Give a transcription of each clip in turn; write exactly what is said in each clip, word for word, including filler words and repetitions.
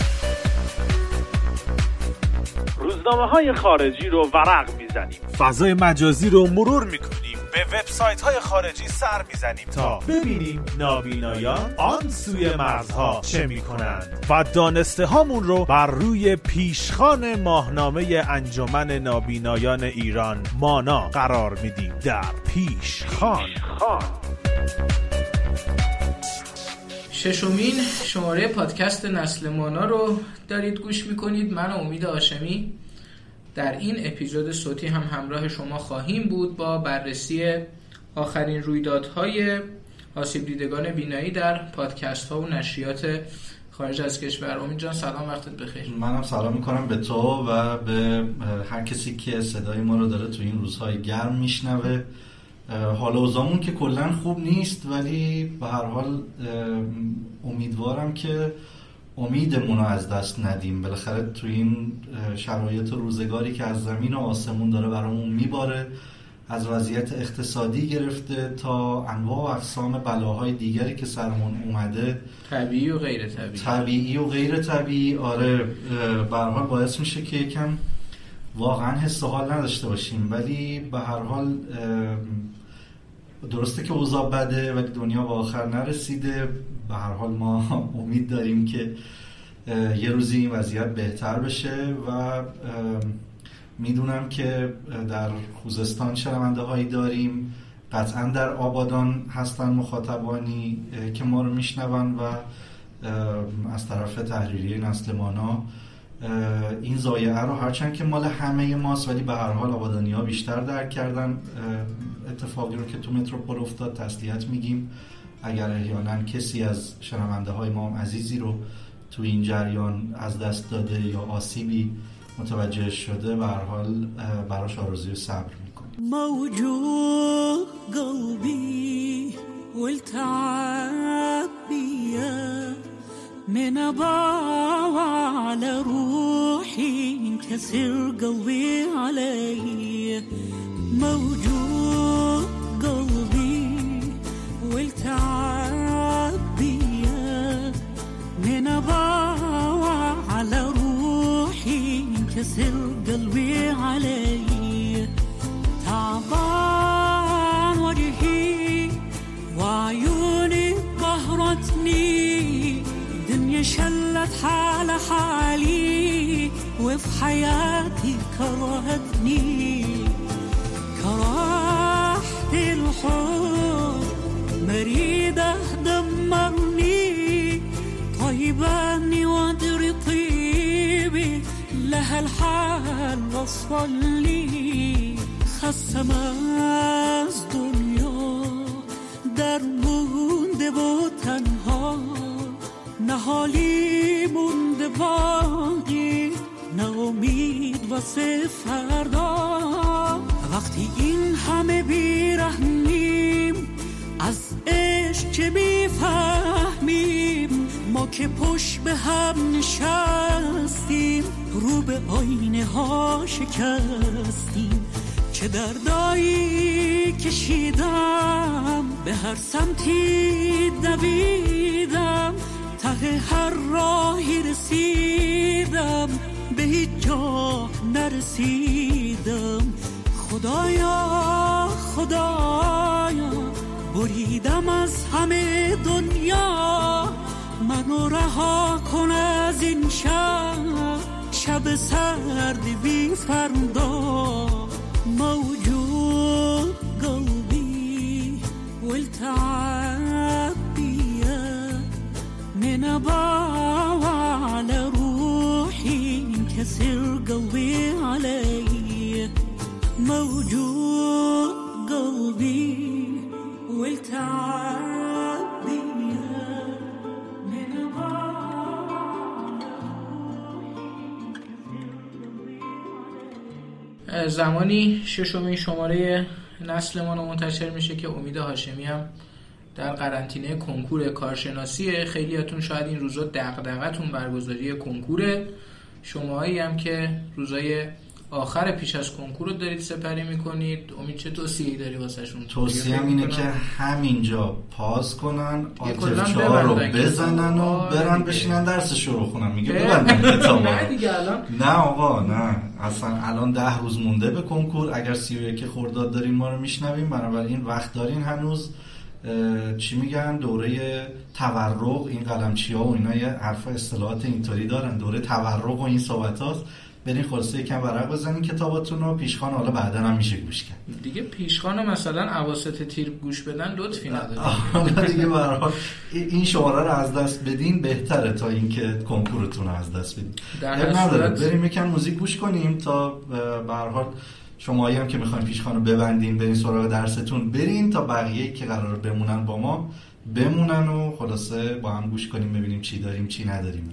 روزنامه‌های خارجی رو ورق میزنیم، فضای مجازی رو مرور میکنیم، به وبسایت‌های خارجی سر میزنیم تا ببینیم نابینایان آن سوی مرزها چه میکنند و دانسته هامون رو بر روی پیشخوان ماهنامه انجمن نابینایان ایران مانا قرار میدیم. در پیشخوان. ششمین شماره پادکست نسل مانا رو دارید گوش میکنید. من امید هاشمی در این اپیزود صوتی هم همراه شما خواهیم بود با بررسی آخرین رویدادهای آسیب دیدگان بینایی در پادکست ها و نشریات خارج از کشور. امید جان سلام، وقتت بخیر. منم سلام میکنم به تو و به هر کسی که صدای ما رو داره تو این روزهای گرم میشنوه. حال اوضاعمون که کلا خوب نیست، ولی به هر حال امیدوارم که امیدمون رو از دست ندیم. بالاخره تو این شرایط روزگاری که از زمین و آسمون داره برامون میباره، از وضعیت اقتصادی گرفته تا انواع و اقسام بلاهای دیگری که سرمون اومده، طبیعی و غیر طبیعی طبیعی و غیر طبیعی آره به هر حال باعث میشه که یکم واقعا حس و حال نداشته باشیم. ولی به هر حال درسته که اوضاع بده ولی دنیا به آخر نرسیده. به هر حال ما امید داریم که یه روزی این وضعیت بهتر بشه و میدونم که در خوزستان شنونده هایی داریم، قطعا در آبادان هستن مخاطبانی که ما رو میشنون و از طرف تحریریه نسل مانا این ضایعه رو هرچند که مال همه ماست ولی به هر حال آبادانی ها بیشتر درک کردن اتفاقی رو که تو متروپول افتاد. تسلیت میگیم اگر احیانا کسی از شنونده های ما هم عزیزی رو تو این جریان از دست داده یا آسیبی متوجه شده، به هر حال براش آرزوی و صبر میکنیم. موجود قلبي والتعب بيا من أباوع على روحي انكسر قلبي علي. موجود قلبي والتعب بيا من أباوع على روحي انكسر قلبي علي. تعبان وجهي وعيوني قهرتني، دنيا شلت حال حالي وفي حياتي كرهتني. كرهت الحب مريدة دمرني، طيباني وادري طيبي لها الحال وصلني. خستم از دنیا در مونده و تنها، نه حالی مونده باقی نه امید واسه فردا. وقتی این همه بیرحمیم از عشق چه میفهمیم، ما که پشت به هم نشستیم رو به آینه ها شکستیم. چه دردایی کشیدم به هر سمتی دویدم، ته هر راهی رسیدم به هیچ جا نرسیدم. خدایا خدایا بریدم از همه دنیا، منو رها کن از این شب شب سرد بی فردا. موجود قلبي والتعب بيا من أباوع على روحي انكسر قلبي علي. موجود قلبي والتعب بيا من أباوع على روحي. زمانی ششمین شماره نسل ما منتشر میشه که امید هاشمی هم در قرنطینه کنکور کارشناسیه. خیلیاتون شاید این روزا دغدغه‌تون برگزاری کنکوره، شماهایی هم که روزای آخر پیش از کنکور رو دارید سپری میکنید. امید چه توصیه‌ای داری واسهشون؟ توصیه‌ام اینه که همینجا پاز کنن، آلت چهار رو بزنن و برن بشینن درسش رو بخونن. میگه ببندن کتابا. نه دیگه الان نه آقا نه، اصلا الان ده روز مونده به کنکور. اگر سی و یک خرداد دارین ما رو میشنویم، بنابراین وقت دارین هنوز. چی میگن دوره تورق، این قلمچی‌ها و اینا یه حرف اصطلاحات اینطوری دارن، دوره تورق و این صحبتاست. برین خلاصه یکم ورق بزنین کتاباتون رو. پیشخوان حالا بعدا هم میشه گوش کرد دیگه. پیشخوان مثلا اواسط تیر گوش بدن لطفی نداره. حالا دیگه به هر حال این شماره رو از دست بدین بهتره تا اینکه کنکورتون رو از دست بدین. در هر صورت بریم یکم موزیک گوش کنیم تا به هر حال شماهایی هم که میخواین پیشخوان رو ببندین برین سراغ درستون برین، تا بقیه‌ای که قراره بمونن با ما بمونن و خلاصه با هم گوش کنیم ببینیم چی داریم چی نداریم.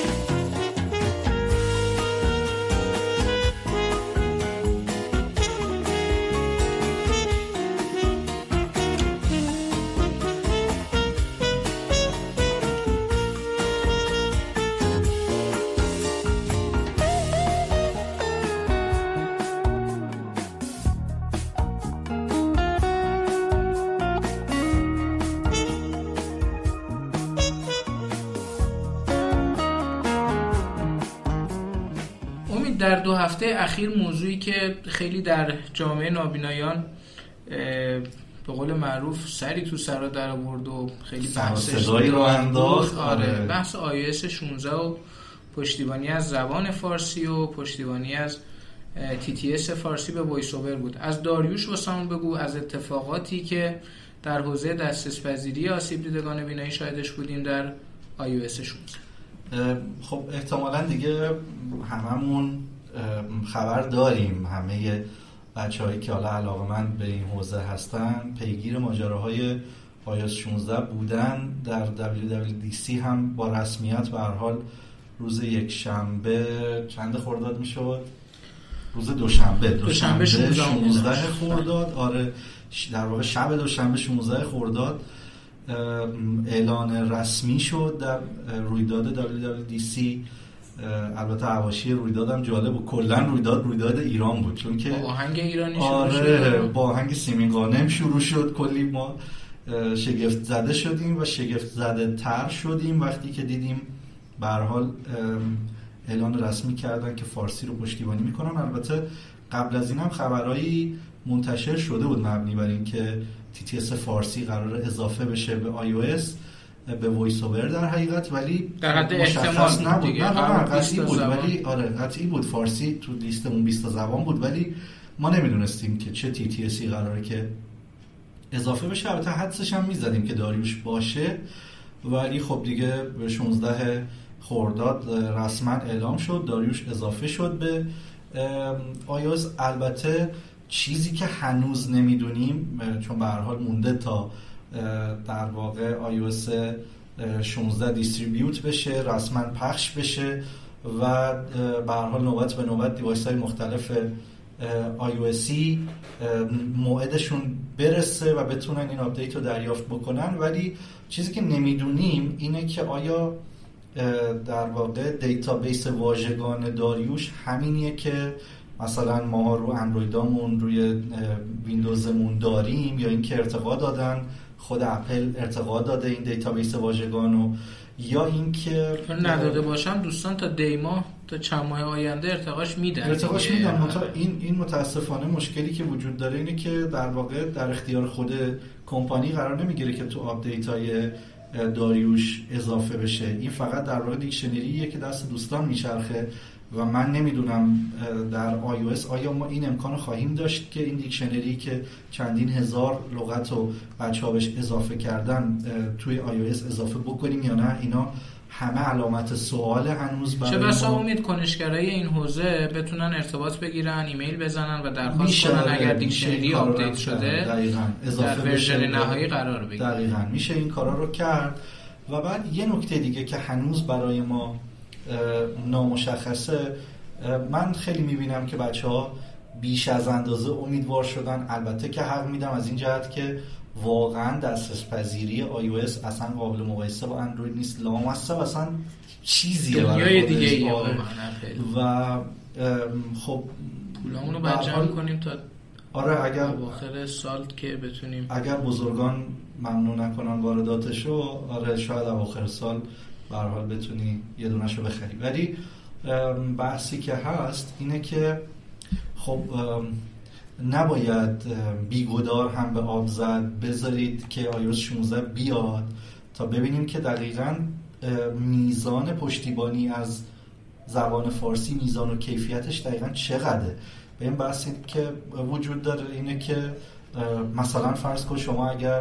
در دو هفته اخیر موضوعی که خیلی در جامعه نابینایان به قول معروف سری تو سرا در آورد و خیلی بحثش رو انداخت، آره بحث آی او اس شانزده و پشتیبانی از زبان فارسی و پشتیبانی از تی تی اس فارسی به وایس اوور بود. از داریوش واسمون بگو از اتفاقاتی که در حوزه دسترس‌پذیری آسیب دیدگان بینایی شاهدش بودیم در آی او اس شانزده. خب احتمالاً دیگه هممون خبر داریم، همه بچه‌هایی که حالا علاقه‌مند به این حوزه هستن پیگیر ماجراهای آی او اس شانزده بودن. در دبلیو دبلیو دی سی هم با رسمیت به هر حال روز یک شنبه چند خرداد میشد؟ روز دوشنبه دوشنبه شانزده خرداد، آره در واقع شب دوشنبه شانزده خرداد اعلان رسمی شد در رویداد دبلیو دبلیو دی سی. البته حواشی رویداد هم جالب و کلا رویداد رویداد ایران بود، چون که با آهنگ ایرانی شروع آره شد، با آهنگ سیمین قانم شروع شد. کلی ما شگفت زده شدیم و شگفت زده تر شدیم وقتی که دیدیم به هر حال اعلان رسمی کردن که فارسی رو پشتیبانی میکنن. البته قبل از این هم خبرایی منتشر شده بود مبنی بر این که تی تی اس فارسی قرار اضافه بشه به آی او اس به وایس اوور در حقیقت، ولی در حد مشخص نبود. دیگه. نه نه قطعی بود زبان. ولی آره قطعی بود فارسی تو لیستمون بیست تا زبان بود، ولی ما نمیدونستیم که چه تی تی اسی قراره که اضافه بشه. البته حدسش هم میزدیم که داریوش باشه، ولی خب دیگه به شانزده خرداد رسما اعلام شد داریوش اضافه شد به آی او اس. البته چیزی که هنوز نمیدونیم، چون به هر حال مونده تا در واقع آی او اس شانزده دیستریبیوت بشه، رسما پخش بشه و به هر حال نوبت به نوبت دیوایس‌های مختلف آی او اسی موعدشون برسه و بتونن این آپدیت رو دریافت بکنن. ولی چیزی که نمیدونیم اینه که آیا در واقع دیتابیس واژگان داریوش همینیه که مثلا ما رو اندرویدامون روی ویندوزمون داریم، یا اینکه ارتقا دادن خود اپل ارتقا داده این دیتابیس واژگانو، یا اینکه نداده باشم دوستان تا دیما تا چند ماه آینده ارتقاش میدن ارتقاش میدن متا این این متاسفانه مشکلی که وجود داره اینه که در واقع در اختیار خود کمپانی قرار نمیگیره که تو آپدیت‌های داریوش اضافه بشه. این فقط در واقع دیکشنریه که دست دوستان میچرخه و من نمیدونم در آی او اس آیا ما این امکان خواهیم داشت که این دیکشنری که چندین هزار لغت رو بچه‌ها بهش اضافه کردن توی آی او اس اضافه بکنیم یا نه. اینا همه علامت سوال هنوز برای چه بسا ما. امید کنشگرای این حوزه بتونن ارتباط بگیرن، ایمیل بزنن و درخواست کنن اگر دیکشنری آپدیت شده در ورژن نهایی قرار بگیره. دقیقاً میشه این کارا رو کرد. و بعد یه نکته دیگه که هنوز برای ما نامشخصه، من خیلی میبینم که بچه‌ها بیش از اندازه امیدوار شدن. البته که حق میدم از این جهت که واقعا دسترس‌پذیری آی او اس اصلا قابل مقایسه با اندروید نیست، لامصب اصلا چیزیه دنیای برای دیگه خودش. ای و خب پولامون رو باید جمع کنیم تا آره اگر اواخر سال که بتونیم، اگر بزرگان ممنوع نکنن وارداتشو، آره شاید اواخر سال به هر حال بتونی یه دونه‌شو بخری. ولی بحثی که هست اینه که خب نباید بیگدار هم به آب زد، بذارید که آی او اس شانزده بیاد تا ببینیم که دقیقاً میزان پشتیبانی از زبان فارسی، میزان و کیفیتش دقیقاً چقدره. به این بحثی که وجود داره اینه که مثلا فرض کن شما اگر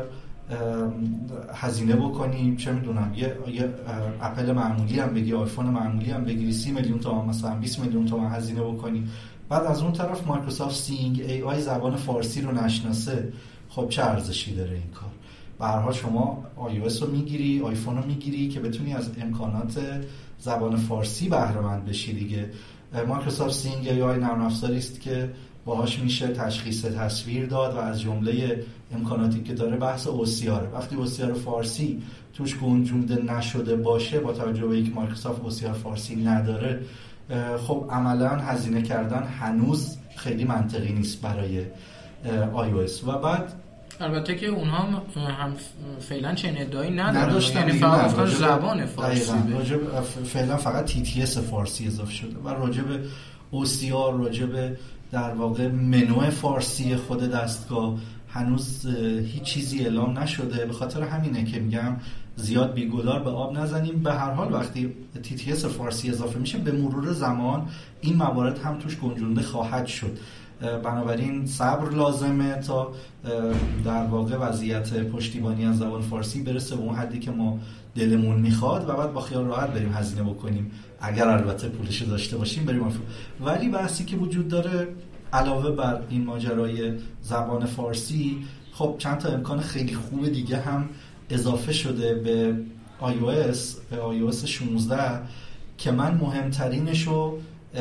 هزینه بکنیم چه میدونم یه, یه اپل معمولی هم بگی، آیفون معمولی هم بگیری، سی میلیون تومان مثلا بیست میلیون تومان هزینه بکنی، بعد از اون طرف مایکروسافت سینگ ای آی زبان فارسی رو نشناسه، خب چه ارزشی داره این کار؟ به هر حال شما آی او اس رو میگیری، آیفون رو میگیری که بتونی از امکانات زبان فارسی بهره مند بشی دیگه. مایکروسافت سینگ ای آی نرم افزاری است که باهاش میشه تشخیص تصویر داد و از جمله امکاناتی که داره بحث او سی آر. وقتی او سی آر فارسی توش گنجونده نشده باشه، با توجه به اینکه مایکروسافت او سی آر فارسی نداره، خب عملا هزینه کردن هنوز خیلی منطقی نیست برای آی او اس. و بعد البته که اونها هم فعلا چنین ادعایی ندارن، یعنی فقط گفتن زبان فارسی راجب فعلا فقط تی تی اس فارسی اضافه شده و راجب او سی آر، راجب در واقع منو فارسی خود دستگاه هنوز هیچ چیزی اعلام نشده. به خاطر همینه که میگم زیاد بیگدار به آب نزنیم. به هر حال وقتی تی تی اس فارسی اضافه میشه، به مرور زمان این موارد هم توش گنجونده خواهد شد. بنابراین صبر لازمه تا در واقع وضعیت پشتیبانی از زبان فارسی برسه به اون حدی که ما دلمون میخواد و بعد با خیال راحت بریم هزینه بکنیم، اگر البته پولش داشته باشیم بریم افرو. ولی بحثی که وجود داره علاوه بر این ماجرای زبان فارسی، خب چند تا امکان خیلی خوب دیگه هم اضافه شده به آی او اس، به آی او اس شانزده که من مهمترینشو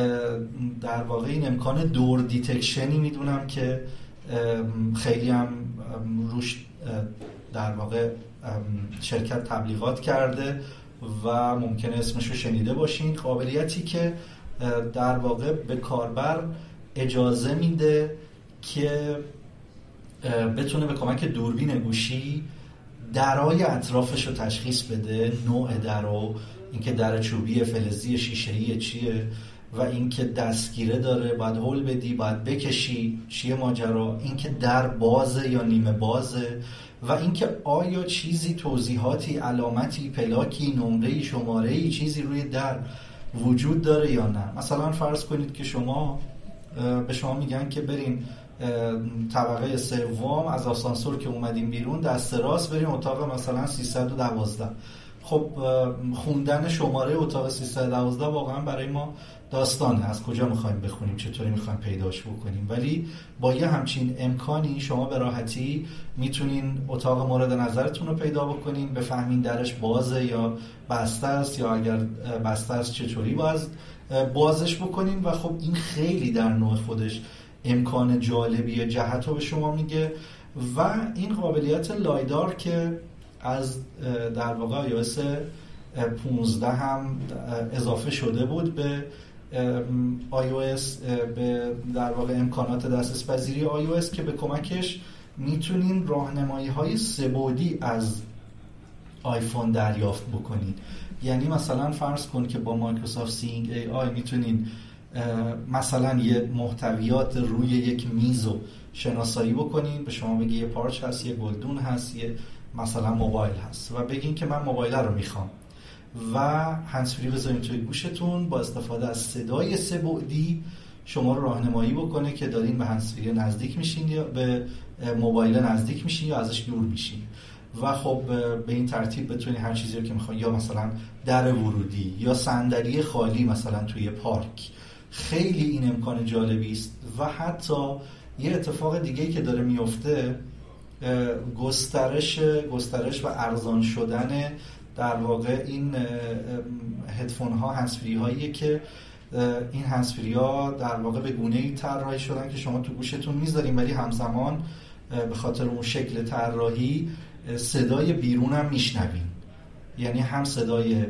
در واقع این امکان دور دیتکشنی میدونم که خیلی هم روش در واقع شرکت تبلیغات کرده و ممکنه اسمشو شنیده باشین. قابلیتی که در واقع به کاربر اجازه میده که بتونه به کمک دوربین گوشی درای اطرافش رو تشخیص بده، نوع درو، اینکه در چوبی، فلزی، شیشه‌ای چیه و اینکه دستگیره داره، باید هول بدی، باید بکشی، چیه ماجرا، اینکه در بازه یا نیمه بازه و اینکه آیا چیزی، توضیحاتی، علامتی، پلاکی، نمره‌ای، شماره‌ای، چیزی روی در وجود داره یا نه. مثلا فرض کنید که شما به شما میگن که برین طبقه سوم از آسانسور که اومدیم بیرون دست راست بریم اتاق مثلا سیصد و دوازده. خب خوندن شماره اتاق سیصد و دوازده واقعا برای ما داستانه، از کجا میخوایم بخونیم، چطوری میخوایم پیداش بکنیم. ولی با یه همچین امکانی شما به راحتی میتونین اتاق مورد نظرتون رو پیدا بکنین، بفهمین درش بازه یا بسته است، یا اگر بسته است چطوری باز بازش بکنین. و خب این خیلی در نوع خودش امکان جالبیه، جهت رو به شما میگه. و این قابلیت لایدار که از در واقع آی او اس پانزده هم اضافه شده بود به آی او اس، به در واقع امکانات دسترس پذیری آی او اس که به کمکش میتونین راهنمایی های سه‌بعدی از آیفون دریافت بکنید. یعنی مثلا فرض کن که با مایکروسافت سینگ ای آی میتونین مثلا یه محتویات روی یک میزو شناسایی بکنین، به شما بگی یه پارچ هست، یه گلدون هست، یه مثلا موبایل هست و بگین که من موبایل رو میخوام و هندزفری بذارین توی گوشتون، با استفاده از صدای سه بعدی شما رو راهنمایی بکنه که دارین به هندزفری نزدیک میشین یا به موبایل نزدیک میشین یا ازش دور میشین. و خب به این ترتیب بتونی هر چیزی رو که میخوای، یا مثلا در ورودی یا صندلی خالی مثلا توی پارک. خیلی این امکان جالبی است. و حتی یه اتفاق دیگه‌ای که داره میفته، گسترش گسترش و ارزان شدن در واقع این هدفون ها، هندزفری هاییه که این هندزفری ها در واقع به گونه‌ای طراحی شدن که شما تو گوشتون میذارین ولی همزمان به خاطر اون شکل طراحی صدای بیرون هم میشنوین. یعنی هم صدای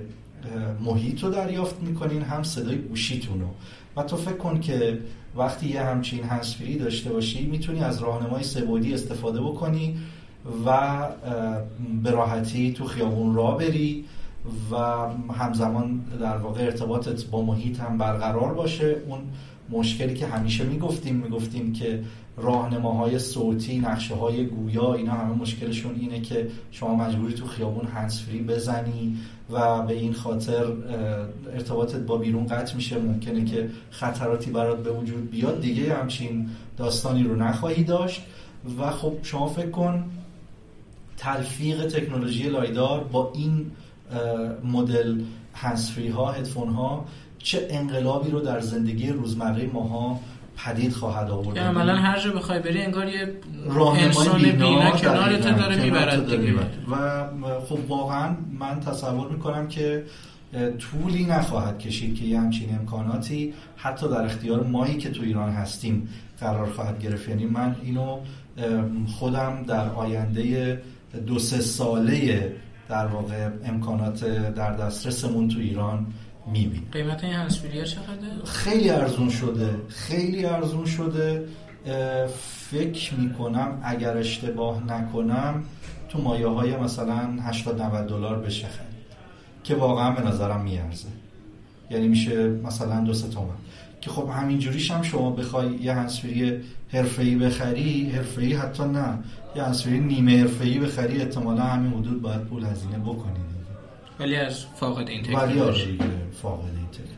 محیط رو دریافت میکنین هم صدای گوشیتون رو. و تو فکر کن که وقتی یه همچین هندزفری داشته باشی میتونی از راهنمای سه‌بعدی استفاده بکنی و به راحتی تو خیابون راه بری و همزمان در واقع ارتباطت با محیط هم برقرار باشه. اون مشکلی که همیشه میگفتیم میگفتیم که راهنماهای صوتی، نقشه های گویا، اینا همه مشکلشون اینه که شما مجبوری تو خیابون هندزفری بزنی و به این خاطر ارتباطت با بیرون قطع میشه، ممکنه که خطراتی برات به وجود بیاد. دیگه همچین داستانی رو نخواهی داشت. و خب شما فکر کن تلفیق تکنولوژی لایدار با این مدل هندزفری ها، هدفون ها چه انقلابی رو در زندگی روزمره ماها پدید خواهد آورد. یعنی عملاً هر جا بخوای بری انگار یه انسان بینا, بینا کنارت داره میبرد دیگه. و خب واقعا من تصور میکنم که طولی نخواهد کشید که یه همچین امکاناتی حتی در اختیار مایی که تو ایران هستیم قرار خواهد گرفت. یعنی من اینو خودم در آینده دو سه ساله در واقع امکانات در دسترسمون تو ایران میبینیم. قیمت این هندزفری ها چقدره؟ خیلی ارزون شده، خیلی ارزون شده. فکر میکنم اگر اشتباه نکنم تو مایه های مثلا هشتاد نود دلار بشه خرید که واقعا به نظرم میارزه. یعنی میشه مثلا دو سه تومن که خب همین جوریش هم شما بخوای یه هندزفری حرفه‌ای بخری، حرفه‌ای حتی نه، یه هندزفری نیمه حرفه‌ای بخری احتمالاً همین حدود باید پول هزینه بکنید. ولی از فاقد این تکنولوژی. ولی از فاقد این تکنولوژی.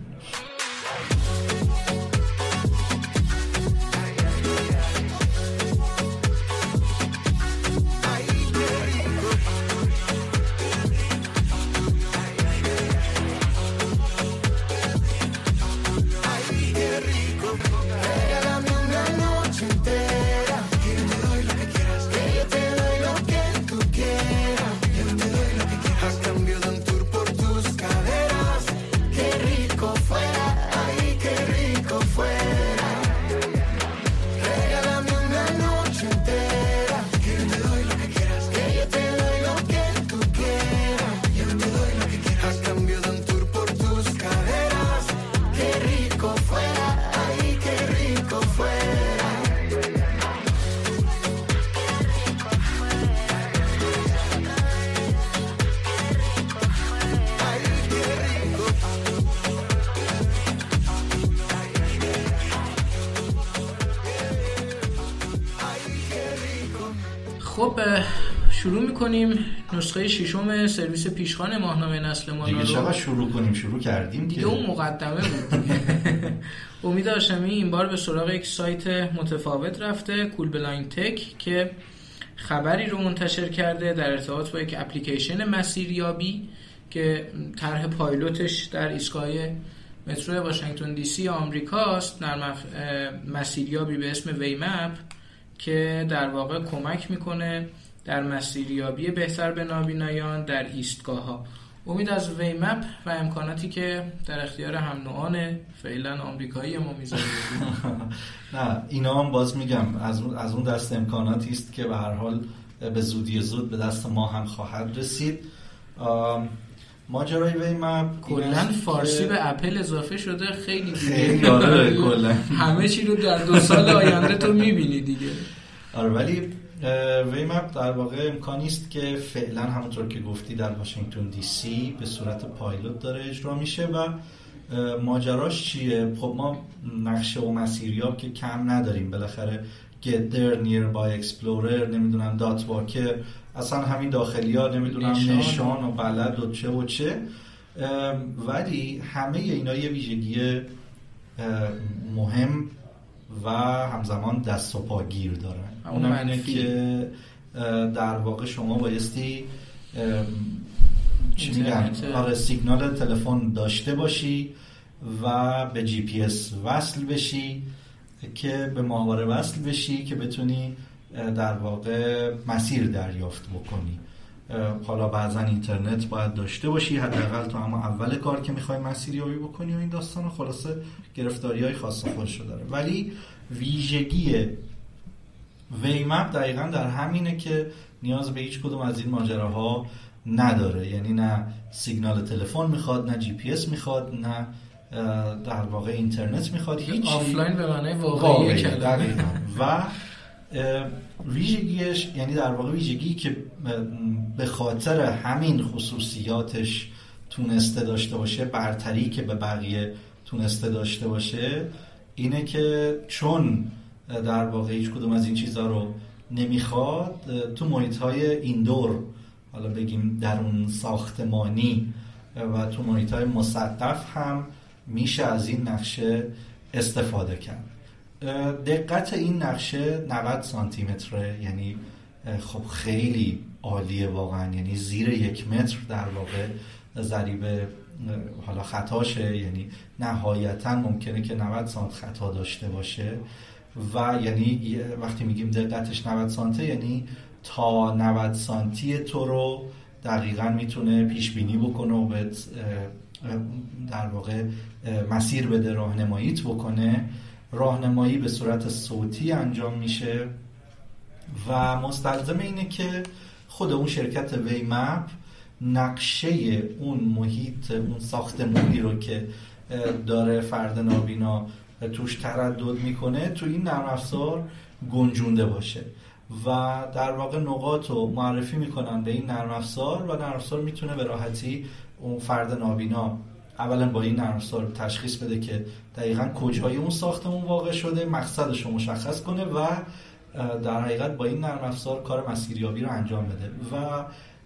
خب شروع میکنیم نسخه ششم سرویس پیشخوان ماهنامه نسل مانا رو. دیگه چقدر شروع کنیم؟ شروع کردیم دیگه. اون مقدمه بود. امید هاشمی این بار به سراغ یک سایت متفاوت رفته، کول بلایند تک، که خبری رو منتشر کرده در ارتباط با یک اپلیکیشن مسیریابی که طرح پایلوتش در ایستگاه مترو واشنگتن دی سی آمریکاست، در مسیریابی به اسم ویمپ که در واقع کمک میکنه در مسیریابی بهتر به نابینایان در ایستگاه‌ها. امید از ویمپ و امکاناتی که در اختیار هم نوعان فعلا آمریکایی ما میذاره. نه اینا هم باز میگم از اون از اون دست امکاناتی است که به هر حال به زودی زود به دست ما هم خواهد رسید. ماجرای ویمپ کلا فارسی به اپل اضافه شده، خیلی دیگه خیلی آره کلا همه چی رو در دو سال آینده تو میبینی دیگه. آره ولی ویمپ در واقع امکانی است که فعلا همونطور که گفتی در واشنگتن دی سی به صورت پایلوت داره اجرا میشه. و ماجراش چیه؟ خب ما نقشه و مسیریاب که کم نداریم، بالاخره get there, nearby explorer، نمیدونم دات واکر، اصلا همین داخلی ها نمیدونم نشان. نشان و بلد و چه و چه. ولی همه اینا یه ویژگی مهم و همزمان دست و پاگیر دارن. اونم اینه که در واقع شما بایستی چی میگن آره سیگنال تلفن داشته باشی و به جی پی اس وصل بشی که به ماهواره وصل بشی که بتونی در واقع مسیر دریافت بکنی. حالا بعضا اینترنت باید داشته باشی، حداقل تو اما اول کار که میخوای مسیریابی بکنی و این داستان. خلاصه گرفتاری‌های خاص خودشو داره. ولی ویژگی ویمپ دقیقاً در همینه که نیاز به هیچ کدوم از این ماجراها نداره، یعنی نه سیگنال تلفن میخواد، نه جی پی اس میخواد، نه در واقع اینترنت میخواد، هیچ آفلاین به معنای واقعی کلمه. و ویژگیش یعنی در واقع ویژگی که به خاطر همین خصوصیاتش تونسته داشته باشه، برتری که به بقیه تونسته داشته باشه، اینه که چون در واقع هیچ کدوم از این چیزها رو نمیخواد، تو محیط‌های ایندور، حالا بگیم درون ساختمانی و تو محیط‌های مصدف هم میشه از این نقشه استفاده کرد. دقت این نقشه نود سانتی متره، یعنی خب خیلی عالیه واقعا، یعنی زیر یک متر در واقع ضریب حالا خطاشه، یعنی نهایتا ممکنه که نود سانت خطا داشته باشه و یعنی وقتی میگیم دقتش نود سانته یعنی تا نود سانتی تو رو دقیقاً میتونه پیش بینی بکنه و به در واقع مسیر بده، راهنماییت بکنه. راهنمایی به صورت صوتی انجام میشه و مستلزم اینه که خود اون شرکت ویمپ نقشه اون محیط، اون ساختمانی رو که داره فرد نابینا توش تردد میکنه تو این نرم افزار گنجونده باشه و در واقع نقاط رو معرفی میکنن به این نرم افزار و نرم افزار میتونه به راحتی اون فرد نابینا اولا با این نرم افزار تشخیص بده که دقیقاً کجای اون ساختمون واقع شده، مقصدش رو مشخص کنه و در حقیقت با این نرم افزار کار مسیریابی رو انجام بده و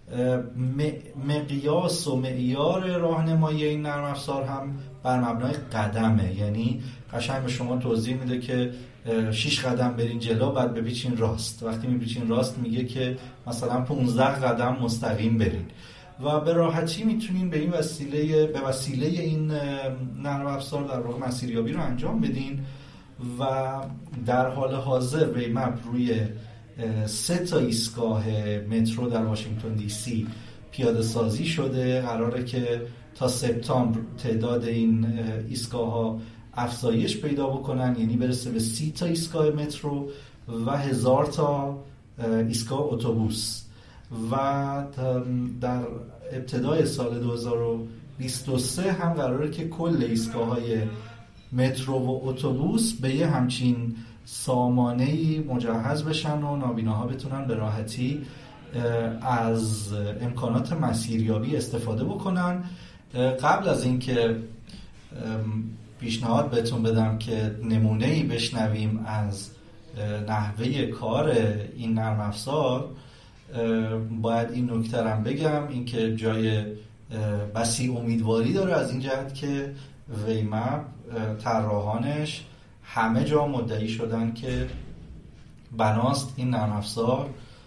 مقیاس و معیار راهنمایی این نرم افزار هم بر مبنای قدمه، یعنی قشنگ به شما توضیح میده که شش قدم برین جلو بعد بپیچین راست، وقتی میپیچین راست میگه که مثلا پانزده قدم مستقیم برین و به راحتی میتونین به این وسیله به وسیله این نرم افزار در واقع مسیریابی رو انجام بدین و در حال حاضر ویمپ روی سه تا ایستگاه مترو در واشنگتن دی سی پیاده سازی شده. قراره که تا سپتامبر تعداد این ایستگاه ها افزایش پیدا بکنن، یعنی برسه به سی تا ایستگاه مترو و هزار تا ایستگاه اتوبوس و در ابتدای سال دو هزار و بیست و سه هم قراره که کل ایستگاه‌های مترو و اتوبوس به یه همچین سامانه‌ای مجهز بشن و نابیناها بتونن به راحتی از امکانات مسیریابی استفاده بکنن. قبل از اینکه پیشنهاد بهتون بدم که نمونه‌ای بشنویم از نحوه کار این نرم افزار، باید این نکته رو بگم، اینکه جای بسی امیدواری داره از این جهت که ویمپ طراحانش همه جا مدعی شدن که بناست این نرم افزار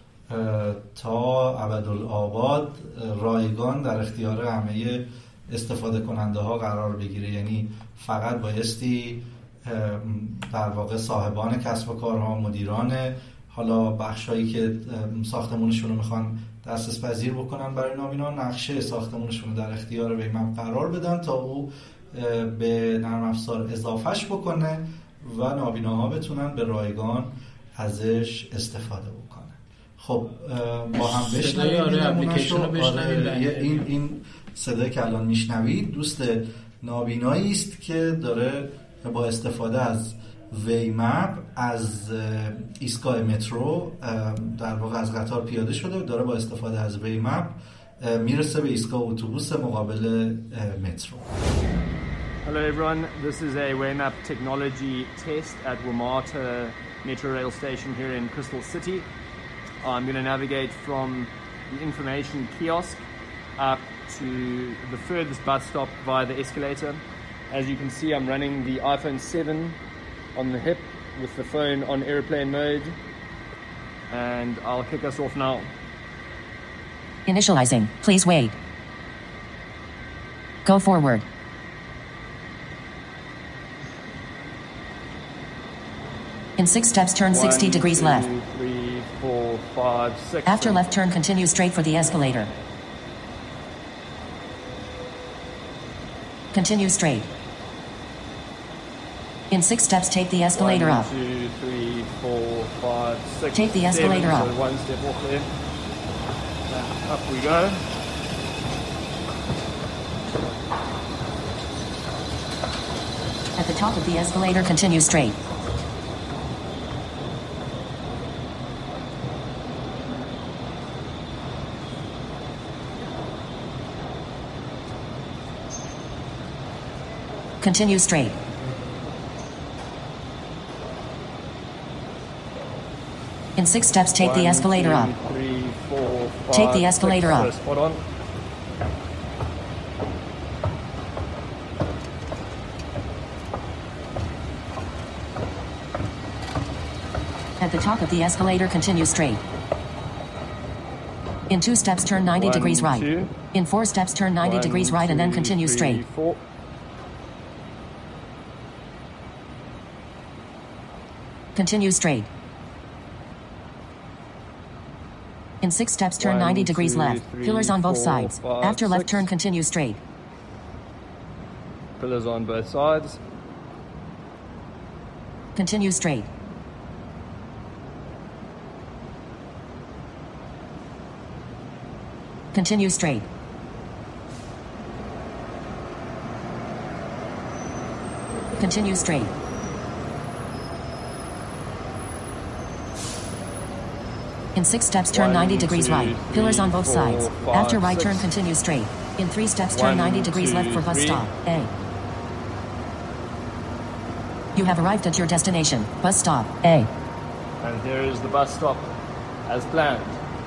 تا ابدالآباد رایگان در اختیار همه استفاده کننده ها قرار بگیره، یعنی فقط بایستی در واقع صاحبان کسب و کارها، مدیران حالا بخشایی که ساختمونشون رو میخوان دسترس پذیر بکنن برای نابینا، نقشه ساختمونشون رو در اختیار ویمپ قرار بدن تا او به نرم افزار اضافهش بکنه و نابیناها بتونن به رایگان ازش استفاده بکنن. خب با هم بشنوید اپلیکیشن رو بشنوید. این این صدایی که الان میشنوید دوست نابینایی است که داره با استفاده از ویمپ از ایستگاه مترو در واقع از قطار پیاده شده و داره با استفاده از ویمپ میرسه به ایستگاه اتوبوس مقابل مترو. Hello everyone, this is a Waymap technology test at WMATA Metro Rail Station here in Crystal City. I'm going to navigate from the information kiosk up to the furthest bus stop via the escalator. As you can see, I'm running the iPhone seven on the hip with the phone on airplane mode, and I'll kick us off now. Initializing, please wait. Go forward. In six steps, turn One, sixty degrees two, left. Three, four, five, six. After left turn, continue straight for the escalator. Continue straight. In six steps, take the escalator One, up. two, three, four, five, six, Take the escalator seven. up. So one step off there. Up we go. At the top of the escalator, continue straight. Continue straight. In six steps, take One, the escalator two, up. Three, four, five, Take the escalator six. up. So spot on. At the top of the escalator, continue straight. In two steps, turn ninety One, degrees right. two. In four steps, turn ninety One, degrees right and then two, continue three, straight. four. Continue straight. In six steps, turn One, ninety degrees two, left. three, Pillars on both four, sides. five, After left six. turn, continue straight. Pillars on both sides. Continue straight. Continue straight. Continue straight. In six steps, turn One, ninety degrees two, right. Pillars on both three, sides. four, After five, right turn, six. continue straight. In three steps, turn One, ninety degrees two, left for bus three. stop. A. You have arrived at your destination. Bus stop. A. And here is the bus stop as planned.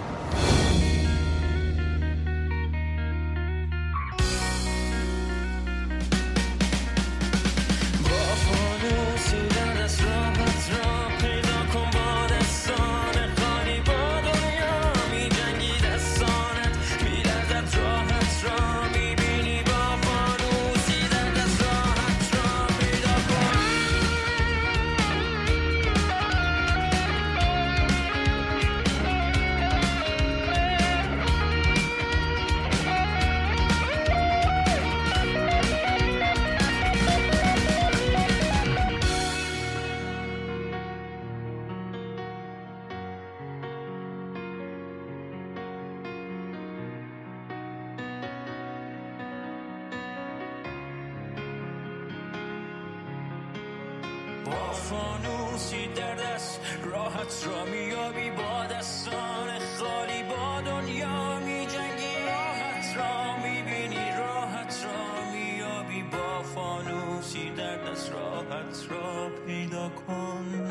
با فانوسی در دست راحت را میابی با دستان خالی با دنیا میجنگی راحت را میبینی راحت را میابی با فانوسی در دست راحت را پیدا کن.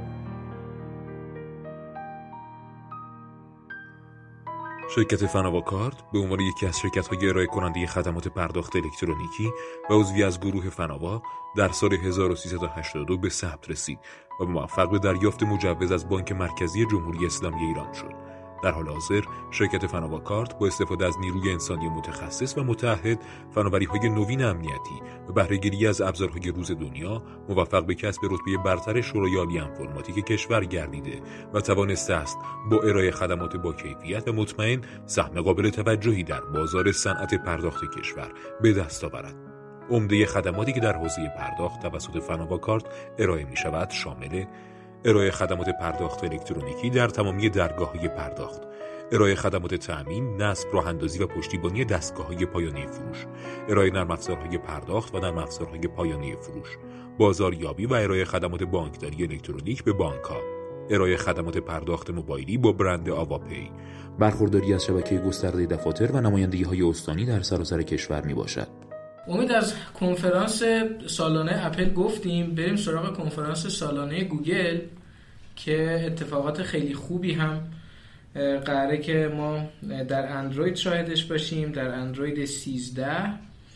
شرکت فناوا کارت به عنوان یکی از شرکت‌های ارائه کننده خدمات پرداخت الکترونیکی و عضوی از گروه فناوا در سال هزار و سیصد و هشتاد و دو به ثبت رسید و موفق به دریافت مجوز از بانک مرکزی جمهوری اسلامی ایران شد. در حال حاضر شرکت فناوا کارت با استفاده از نیروی انسانی متخصص و متعهد، فناوری‌های نوین امنیتی و بهره‌گیری از ابزارهای روز دنیا موفق به کسب رتبه برتر شورای عالی انفرماتیک کشور گردیده و توانسته است با ارائه خدمات با کیفیت و مطمئن سهم قابل توجهی در بازار صنعت پرداخت کشور به دست آورد. عمده خدماتی که در حوزه پرداخت توسط فناوا کارت ارائه می شود شامل ارائه خدمات پرداخت الکترونیکی در تمامی درگاه‌های پرداخت، ارائه خدمات تأمین، نصب، راه‌اندازی و پشتیبانی دستگاه‌های پایانه فروش، ارائه نرم افزارهای پرداخت و نرم افزارهای پایانه فروش، بازاریابی و ارائه خدمات بانکداری الکترونیک به بانک‌ها، ارائه خدمات پرداخت موبایلی با برند آواپی، برخورداری از شبکه گسترده دفاتر و نمایندگی‌های استانی در سراسر کشور میباشد. امید، از کنفرانس سالانه اپل گفتیم، بریم سراغ کنفرانس سالانه گوگل که اتفاقات خیلی خوبی هم قراره که ما در اندروید شاهدش باشیم، در اندروید سیزده.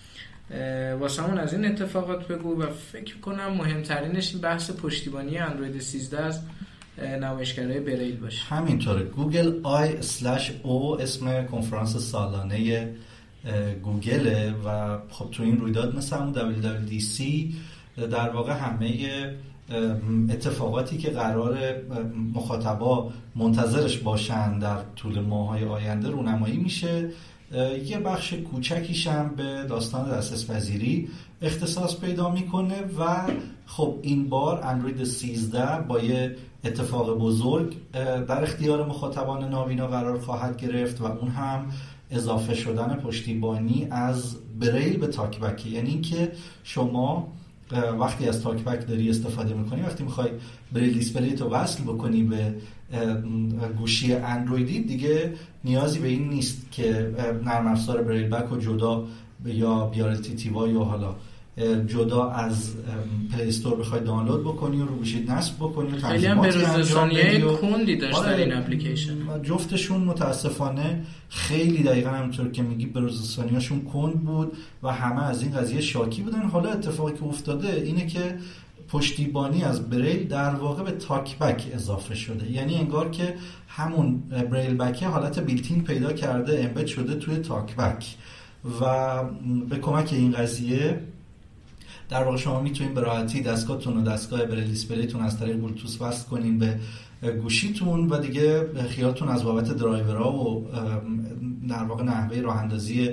واسمون از این اتفاقات بگو و فکر کنم مهمترینش این بحث پشتیبانی اندروید سیزده از نمایشگرهای بریل باشه. همینطوره. گوگل آی اسلش او اسم کنفرانس سالانه گوگله و خب تو این رویداد مثل همون دبلیو دبلیو دی سی در واقع همه اتفاقاتی که قرار مخاطبا منتظرش باشن در طول ماه‌های آینده رونمایی میشه. یه بخش کوچکیش هم به داستان دسترس‌پذیری اختصاص پیدا میکنه و خب این بار اندروید سیزده با یه اتفاق بزرگ در اختیار مخاطبان ناوینا قرار خواهد گرفت و اون هم اضافه شدن پشتیبانی از بریل به تاکبکی، یعنی اینکه شما وقتی از تاک بک داری استفاده میکنی، وقتی میخوای بریل دیسپلی تو وصل بکنی به گوشی اندرویدی، دیگه نیازی به این نیست که نرم افزار بریل بک رو جدا یا بیاره تی تی وای یا حالا جدا از پلی استور بخوای دانلود بکنی و رو گوشیت نصب بکنی و خیلی هم بروزرسانیای کندی داشت در این اپلیکیشن. جفتشون متاسفانه خیلی دقیقاً همونطور که میگی بروزرسانیاشون کند بود و همه از این قضیه شاکی بودن. حالا اتفاقی که افتاده اینه که پشتیبانی از بریل در واقع به تاک بک اضافه شده، یعنی انگار که همون بریل بک حالت بیلتین پیدا کرده، امبد شده توی تاک بک و به کمک این قضیه در واقع شما میتونید به راحتی دستگاهتون و دستگاه بریل دیسپلیتون از طریق بلوتوث وصل کنین به گوشیتون و دیگه خیالتون از بابت درایورها و در واقع نحوه راه اندازی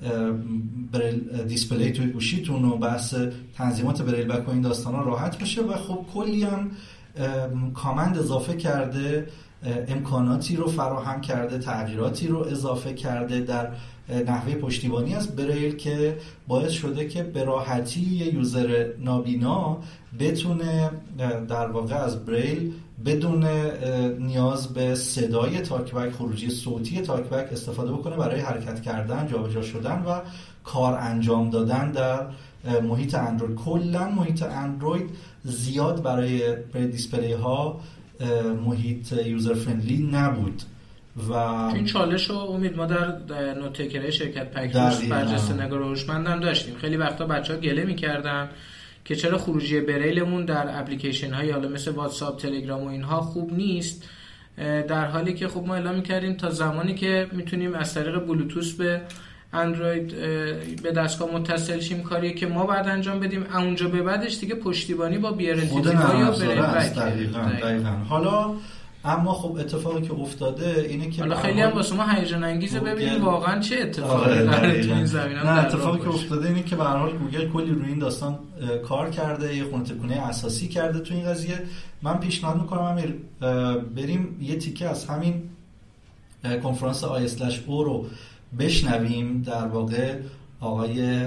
بریل دیسپلی توی گوشیتون و بحث تنظیمات بریل بک و این داستانا راحت بشه. و خب کلی هم کامند اضافه کرده، امکاناتی رو فراهم کرده، تغییراتی رو اضافه کرده در نحوه پشتیبانی از بریل که باعث شده که به راحتی یه یوزر نابینا بتونه در واقع از بریل بدون نیاز به صدای تاک بک، خروجی صوتی تاک بک استفاده بکنه برای حرکت کردن، جابجا شدن و کار انجام دادن در محیط اندروید. کلا محیط اندروید زیاد برای بریل دیسپلی ها محیط یوزر فرندلی نبود و این چالش رو امید ما در نوتکره شرکت پکروس برجسته نگار هوشمندم داشتیم. خیلی وقتا بچه‌ها گله می‌کردن که چرا خروجی بریلمون در اپلیکیشن های حالا مثل واتساپ، تلگرام و اینها خوب نیست، در حالی که خب ما اعلام می‌کردیم تا زمانی که میتونیم از طریق بلوتوث به اندروید به دستگاه متصل شیم، کاریه که ما بعد انجام بدیم. اونجا به بعدش دیگه پشتیبانی با بی ار تی تی یا بریل بک. دقیقاً دقیقاً. حالا اما خب اتفاقی که افتاده اینه که حالا خیلی هم واسه ما هیجان انگیزه ببینیم واقعا چه اتفاقی داره تو این زمینه. نه اتفاقی که افتاده اینه که به هر حال گوگل کلی روی این داستان کار کرده، یه خونه تکونه اساسی کرده تو این قضیه. من پیشنهاد میکنم امیر بریم یه تیکه از همین کنفرانس آی اسلش او رو بشنویم. در واقع آقای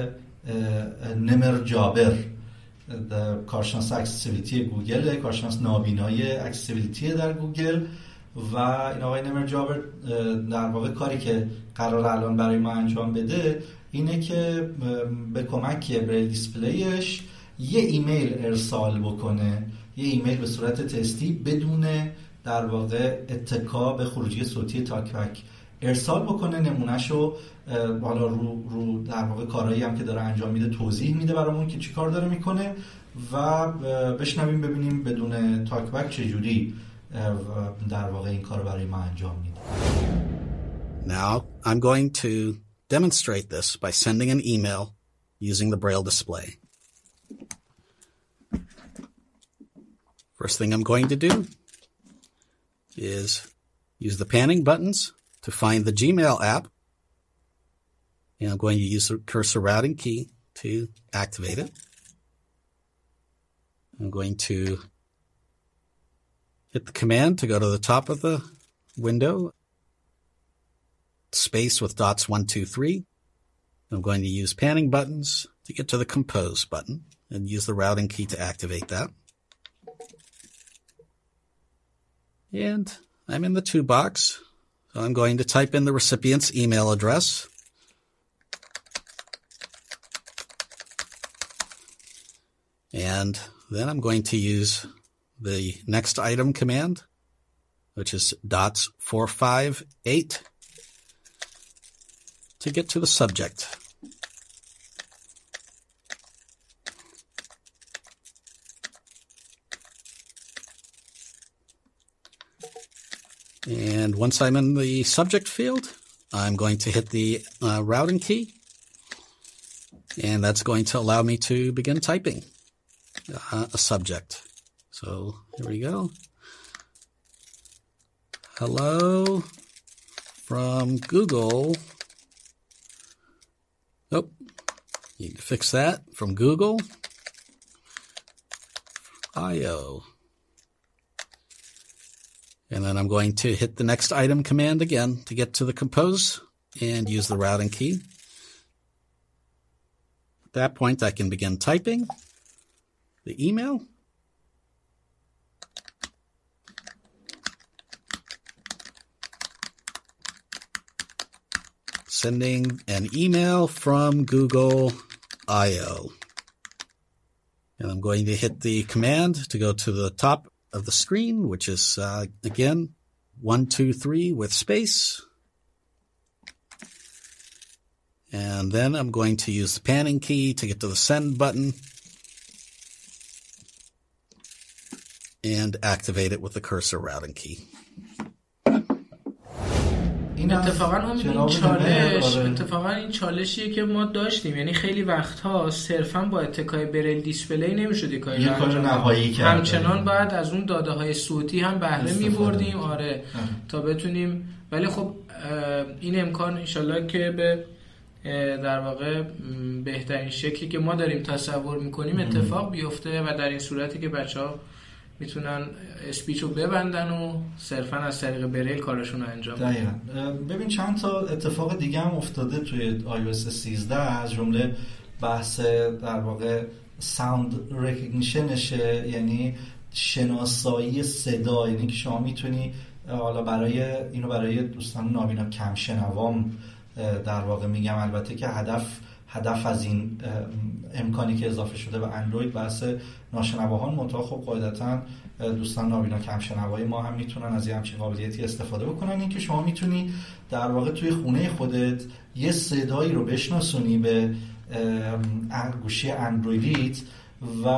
نمر جابر، کارشناس اکسسیبیلیتی گوگل، کارشناس نابینایی اکسسیبیلیتی در گوگل و این آقای نمر جابر در واقع کاری که قرار الان برای ما انجام بده اینه که به کمک بریل دیسپلیش یه ایمیل ارسال بکنه، یه ایمیل به صورت تستی بدون در واقع اتکا به خروجی صوتی تاک بک ارسال بکنه. نمونهشو حالا رو رو در واقع کارهایی هم که داره انجام میده توضیح میده برامون که چی کار داره میکنه و بشنویم ببینیم بدون تاک بک چجوری در واقع این کار برای ما انجام میده. Now I'm going to demonstrate this by sending an email using the Braille display. First thing I'm going to do is use the panning buttons to find the Gmail app, and I'm going to use the cursor routing key to activate it. I'm going to hit the command to go to the top of the window, space with dots one, two, three. I'm going to use panning buttons to get to the compose button and use the routing key to activate that. And I'm in the to box. So I'm going to type in the recipient's email address. And then I'm going to use the next item command, which is dots four five eight, to get to the subject. And once I'm in the subject field, I'm going to hit the uh, routing key, and that's going to allow me to begin typing uh, a subject. So here we go. Hello from Google. Oh, need to fix that. From Google I O. And then I'm going to hit the next item command again to get to the compose and use the routing key. At that point, I can begin typing. the email. Sending an email from Google I O. And I'm going to hit the command to go to the top of the screen, which is, uh, again, one, two, three with space. And then I'm going to use the panning key to get to the send button and activate it with the cursor routing key. اتفاقا این چالش اتفاقا این چالشیه که ما داشتیم، یعنی خیلی وقتها صرفا با اتکای بریل دیسپلی نمیشد کاری نهایی کرد، همچنان بعد از اون داده های صوتی هم بهره میبردیم. آره اه. تا بتونیم، ولی خب این امکان انشالله که به در واقع بهترین شکلی که ما داریم تصور میکنیم اتفاق بیفته و در این صورتی که بچه‌ها میتونن اسپیچ رو ببندن و صرفا از طریق بریل کارشون رو انجام بدن. ببین چند تا اتفاق دیگه هم افتاده توی آی او اس سیزده، از جمله بحث در واقع ساوند ریکگنیشنشه، یعنی شناسایی صدا، یعنی که شما میتونی حالا برای اینو برای دوستان نابینا کم شنوام در واقع میگم، البته که هدف هدف از این امکانی که اضافه شده به اندروید بحث ناشنواهان، منتها خب قاعدتا دوستان نابینا کم شنوای ما هم میتونن از همچین قابلیتی استفاده بکنن. این که شما میتونی در واقع توی خونه خودت یه صدایی رو بشناسونی به گوشی اندرویدیت و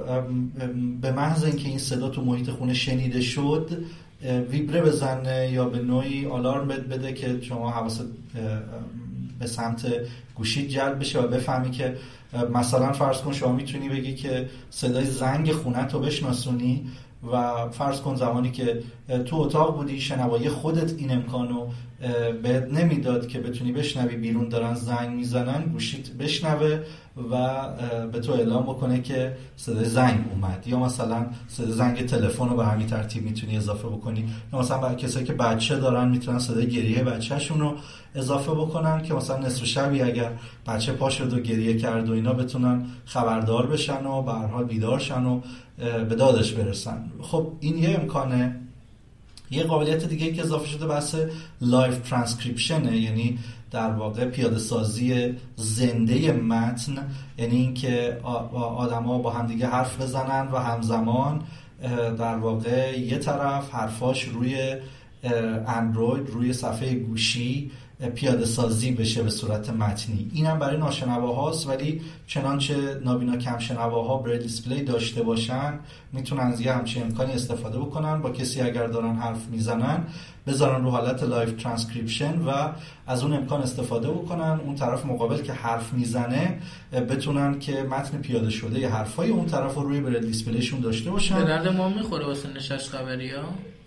به محض اینکه این صدا تو محیط خونه شنیده شد ویبره بزنه یا به نوعی آلارم بده که شما حواست به سمت گوشیت جلب بشه و بفهمی که مثلا فرض کن شما میتونی بگی که صدای زنگ خونت رو بشناسونی و فرض کن زمانی که تو اتاق بودی شنوایی خودت این امکانو بهت نمیداد که بتونی بشنوی بیرون دارن زنگ میزنن، گوشیت بشنوه و به تو اعلام بکنه که صدای زنگ اومد، یا مثلا صدای زنگ تلفن رو به همین ترتیب میتونی اضافه بکنی، یا مثلا برای کسایی که بچه دارن میتونن صدای گریه بچه‌شون رو اضافه بکنن که مثلا نصف شبی اگر بچه پا شد و گریه کرد و اینا بتونن خبردار بشن و به هر حال بیدار شن و به دادش برسن. خب این یه امکانه. یه قابلیت دیگه که اضافه شده بحث لایو ترانسکریپشنه، یعنی در واقع پیاده سازی زنده متن، یعنی اینکه آدما با هم دیگه حرف بزنن و همزمان در واقع یه طرف حرفاش روی اندروید روی صفحه گوشی پیاده سازی بشه به صورت متنی. اینم برای ناشنواهاست، ولی چنانچه نابینا کم شنواها بریل دیسپلی داشته باشن میتونن از یه همچین امکانی استفاده بکنن، با کسی اگر دارن حرف میزنن بذارن رو حالت لایو ترانسکریپشن و از اون امکان استفاده بکنن، اون طرف مقابل که حرف میزنه بتونن که متن پیاده شده یه حرفای اون طرف رو روی بریل دیسپلیشون داشته باشن. به درد ما میخوره واسه نشست خبریا؟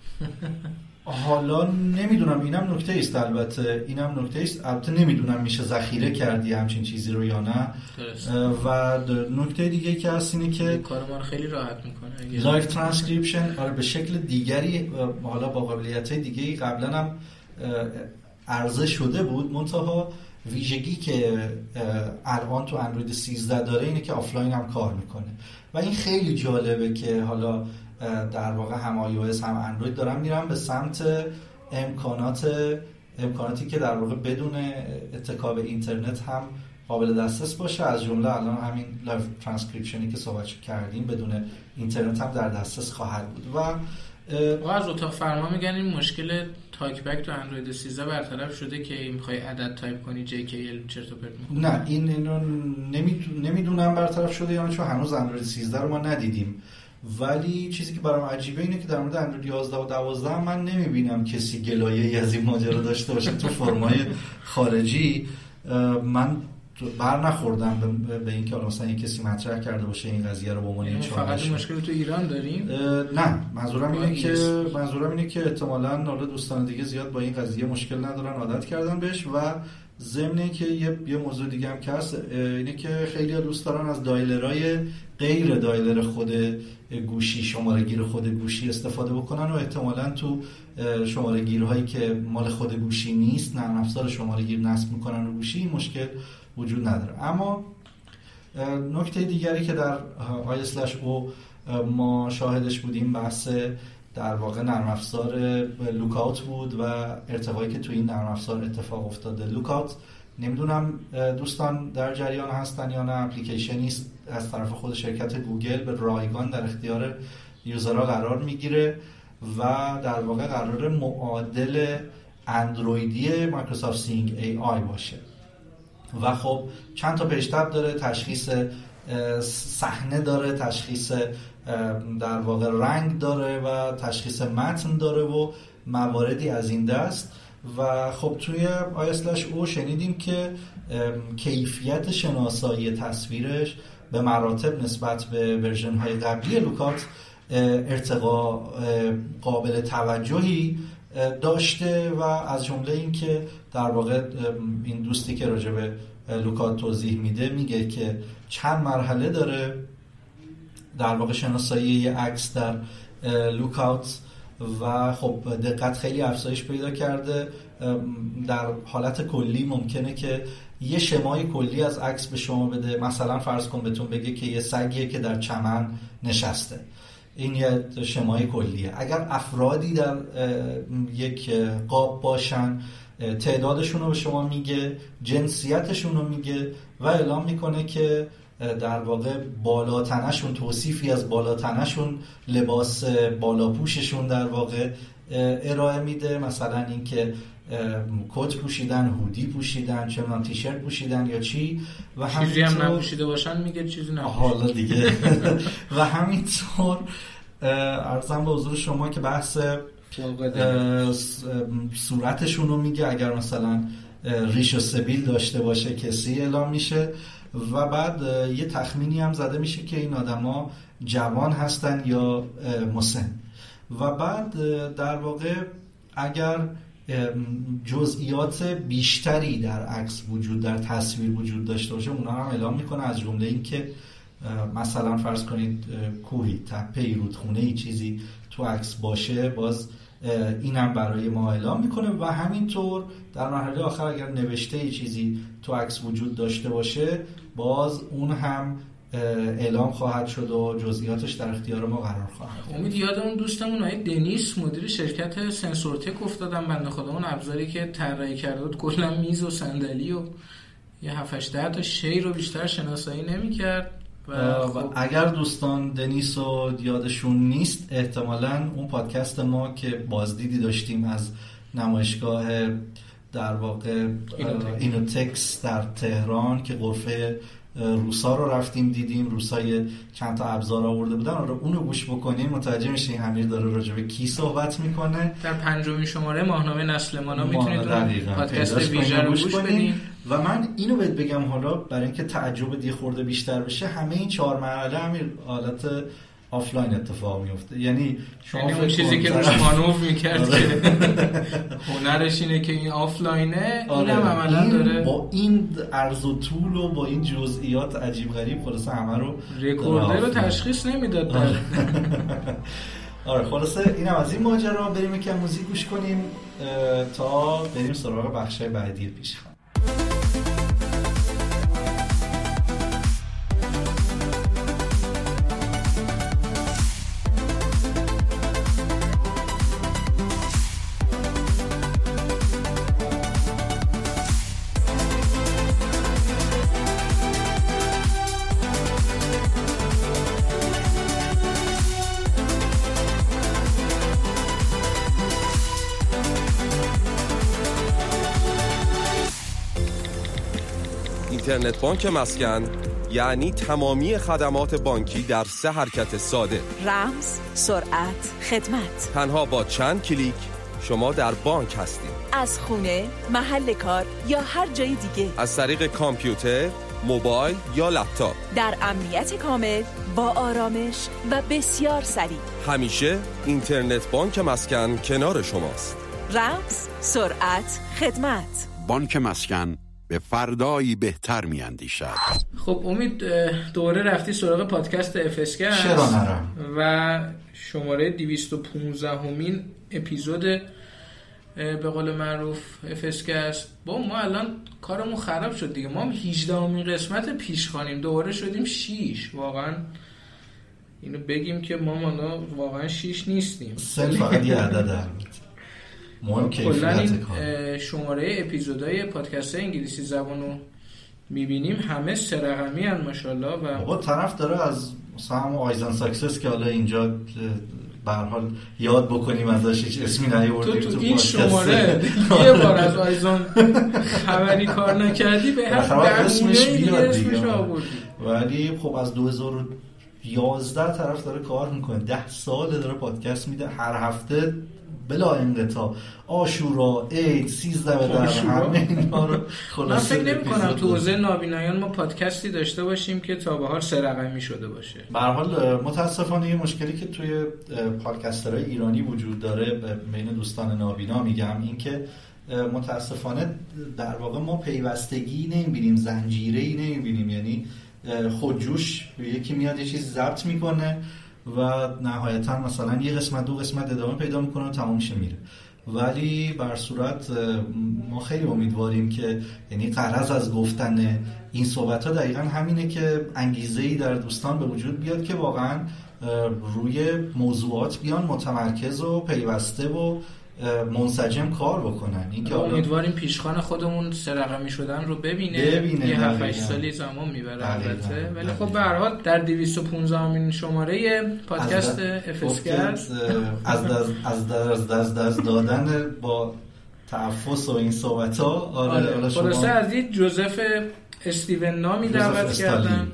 حالا نمیدونم، اینم نکته است، البته اینم نکته است، البته نمیدونم میشه ذخیره کردی همچین چیزی رو یا نه. و نکته دیگه که هست اینه که کار ما رو خیلی راحت میکنه لایو ترانسکریپشن. آره به شکل دیگری، حالا با قابلیت‌های دیگه‌ای قبلا هم عرضه شده بود، منتها ویژگی که الان تو اندروید سیزده داره اینه که آفلاین هم کار میکنه و این خیلی جالبه که حالا در واقع هم آی او اس هم اندروید دارن میرن به سمت امکانات امکاناتی که در واقع بدون اتکا به اینترنت هم قابل دسترس باشه، از جمله الان همین لایو ترانسکریپشنی که صحبت کردیم بدون اینترنت هم در دسترس خواهد بود. و از اتاق فرما میگن این مشکل تاک بک تو اندروید سیزده برطرف شده که میخوای عدد تایپ کنی جی کی ال چرت و پرت میکنه. نه این اینو نمیدونم برطرف شده یا نه، چون هنوز اندروید سیزده رو ما ندیدیم، ولی چیزی که برام عجیبه اینه که در مورد اندروید یازده و دوازده من نمیبینم کسی گلایه‌ای از این ماجرا داشته باشه. تو فرمای خارجی من بر نخوردم به اینکه حالا مثلا کسی مطرح کرده باشه این قضیه رو به عنوان چالش. فقط مشکل تو ایران داریم؟ نه، منظورم اینه که منظورم اینه که احتمالاً حالا دوستان دیگه زیاد با این قضیه مشکل ندارن، عادت کردن بهش. و ضمن که یه یه موضوع دیگه هم که هست اینه که خیلی‌ها دوست دارن از دایلرهای غیر دایلر خود گوشی، شماره گیر خود گوشی استفاده بکنن و احتمالاً تو شماره گیرهایی که مال خود گوشی نیست نرم افزار شماره گیر نصب میکنن رو گوشی این مشکل وجود نداره. اما نکته دیگری که در آی اسلش او ما شاهدش بودیم بحث در واقع نرم افزار لوکاوت بود و ارتقایی که توی این نرم افزار اتفاق افتاده. لوکاوت نمیدونم دوستان در جریان هستن یا نه، اپلیکیشنی است از طرف خود شرکت گوگل به رایگان در اختیار یوزرها قرار میگیره و در واقع قرار معادل اندرویدی مایکروسافت سینگ ای آی باشه و خب چند تا پیش‌تاب داره، تشخیص صحنه داره، تشخیص در واقع رنگ داره و تشخیص متن داره و مواردی از این دست. و خب توی آی اسلش او شنیدیم که کیفیت شناسایی تصویرش به مراتب نسبت به ورژن های قبلی لوکات ارتقا قابل توجهی داشته و از جمله این که در واقع این دوستی که راجع به لوکات توضیح میده میگه که چند مرحله داره در واقع شناسایی یه عکس در لوکات و خب دقت خیلی افزایش پیدا کرده. در حالت کلی ممکنه که یه شمای کلی از عکس به شما بده، مثلا فرض کن بهتون بگه که یه سگیه که در چمن نشسته، این یه شمای کلیه. اگر افرادی در یک قاب باشن تعدادشون رو به شما میگه، جنسیتشون رو میگه و اعلام میکنه که در واقع بالاتنشون، توصیفی از بالاتنشون، لباس بالاپوششون در واقع ارائه میده، مثلا اینکه کت پوشیدن، هودی پوشیدن، چه می‌دونم تیشرت پوشیدن یا چی و چیزی هم نپوشیده باشن میگه چیزی نپوشیده. حالا دیگه و همینطور عرضم به حضور شما که بحث صورتشون رو میگه، اگر مثلا ریش و سبیل داشته باشه کسی اعلام میشه و بعد یه تخمینی هم زده میشه که این آدما جوان هستن یا مسن و بعد در واقع اگر جزئیات بیشتری در عکس وجود، در تصویر وجود داشته باشه اونا هم اعلام میکنه، از جمله این که مثلا فرض کنید کوهی، تپه‌ای، رودخونه‌ای چیزی تو عکس باشه، باز اینم برای ما اعلام میکنه و همینطور در مرحله آخر اگر نوشته چیزی تو عکس وجود داشته باشه باز اون هم اعلام خواهد شد و جزئیاتش در اختیار ما قرار خواهد گرفت. امید یاد اون دوستمون آقای دنیس مدیر شرکت سنسورتک افتادم، بنده خدا اون ابزاری که طراحی کرده بود کلا میز و صندلی و یه هفت هشت تا شی رو بیشتر شناسایی نمی‌کرد و, و اگر دوستان دنیس و یادشون نیست احتمالاً اون پادکست ما که بازدیدی داشتیم از نمایشگاه در واقع اینوتکس در تهران که غرفه روسا رو رفتیم دیدیم، روسای چند تا ابزار آورده بودن، رو اونو گوش بکنین متوجه میشین امیر داره راجع به کی صحبت میکنه. در پنجمین شماره ماهنامه نسلمانا میتونید پادکست ویژه رو گوش بدین. و من اینو بهت بگم حالا برای اینکه تعجب دی خورده بیشتر بشه، همه این چهار مرحله امیر حالت آفلاین اتفاق میفته، یعنی شما یعنی اون چیزی که روش مانور میکرد که هنرش اینه که این آفلاینه، آره. اینم عملا داره با این عرض و طول و با این جزئیات عجیب غریب خلاصه همه رو رکورده رو تشخیص نمیداد. آره. آره خلاصه اینم از این ماجرا. بریم یکم موزیک گوش کنیم تا بریم سراغ بخشای بعدی پیشخوان. اینترنت بانک مسکن یعنی تمامی خدمات بانکی در سه حرکت ساده: رمز، سرعت، خدمت. تنها با چند کلیک شما در بانک هستید. از خونه، محل کار یا هر جای دیگه. از طریق کامپیوتر، موبایل یا لپتاپ. در امنیت کامل، با آرامش و بسیار سریع. همیشه اینترنت بانک مسکن کنار شماست. رمز، سرعت، خدمت. بانک مسکن به فردایی بهتر می اندیشد. خب امید دوره رفتی سراغ پادکست افسکست. چرا نرم؟ و شماره دویست و پانزده همین اپیزود به قول معروف افسکست. با ما الان کارمون خراب شد دیگه، ما هم هجدهمین قسمت پیشخوانیم دوباره شدیم شیش. واقعا اینو بگیم که ما مانا واقعا شیش نیستیم، سل فقط یه عدد مهم کیفیت کار. شماره اپیزودهای پادکست انگلیسی زبانو میبینیم همه سه رقمی ان ماشاءالله. و بابا طرف داره از مثلا هم آیزن ساکسس که حالا اینجا به هر حال یاد بکنیم ازش، هیچ اسمی نیاوردیم تو تو این شماره یه بار از آیزن خبری کار نکردی به هر اسمش بیاد دیگه. آوردی. ولی خب از دو هزار و یازده طرف داره کار میکنه، ده سال داره پادکست میده، هر هفته بلا انقطاع، آشورا، عید، سیزده به در همه اینا رو خلاصه. من فکر نمی کنم تو حوزه نابینایان ما پادکستی داشته باشیم که تا به حال سه رقمی شده باشه. به هر حال متاسفانه یه مشکلی که توی پادکسترهای ایرانی وجود داره بین دوستان نابینا میگم این که متاسفانه در واقع ما پیوستگی نمیبینیم، زنجیره‌ای نمیبینیم، یعنی خودجوش یکی میاد یه چیز ضبط میکنه و نهایتا مثلا یه قسمت دو قسمت ادامه پیدا میکنه و تمام میشه میره. ولی بر صورت ما خیلی امیدواریم که یعنی غرض از گفتن این صحبت ها دقیقا همینه که انگیزه‌ای در دوستان به وجود بیاد که واقعا روی موضوعات بیان متمرکز و پیوسته و منسجم کار بکنن. این که امیدواریم پیشخوان خودمون سه رقمی شدن رو ببینه, ببینه یه هفت هشت سالی زمان میبره البته، ولی خب به هر حال در دویست و پانزدهمین شماره پادکست افسکست از دست از دست از دست دادن با تنفس و این صحبت‌ها آره خلاصه از این جوزف استیون نامی دعوت کردن.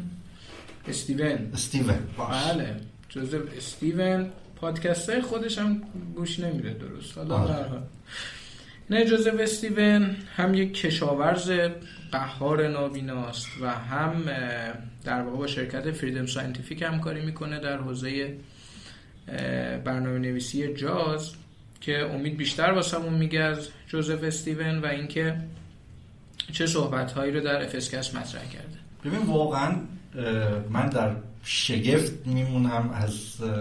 استیون استیون بله جوزف استیون پادکست‌های خودش هم گوش نمیره درست. حالا به هر حال نه جوزف استیون هم یک کشاورز قهار نابیناست و هم در واقع با شرکت فریدم ساینتیفیک همکاری میکنه در حوزه برنامه‌نویسی جاز که امید بیشتر واسمون میگه از جوزف استیون و اینکه چه صحبت‌هایی رو در افسکست مطرح کرده. ببین واقعا من در شگفت میمونم از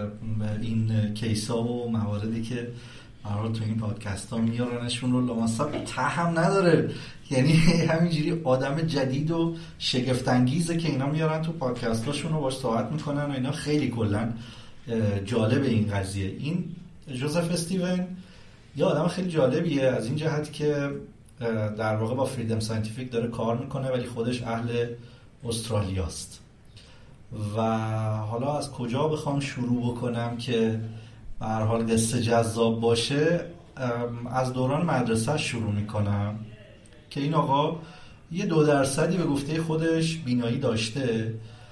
این کیسا و مواردی که برای تو این پادکست ها میارنشون رو لامصب ته هم نداره، یعنی همینجوری آدم جدید و شگفت انگیزه که اینا میارن تو پادکست هاشون رو باش صحبت میکنن و اینا خیلی کلن جالب این قضیه. این جوزف استیون یه آدم خیلی جالبیه از این جهت که در واقع با فریدم ساینتیفیک داره کار میکنه ولی خودش اهل استرالیاست و حالا از کجا بخوام شروع بکنم که به هر حال قصه جذاب باشه، از دوران مدرسه شروع میکنم که این آقا یه دو درصدی به گفته خودش بینایی داشته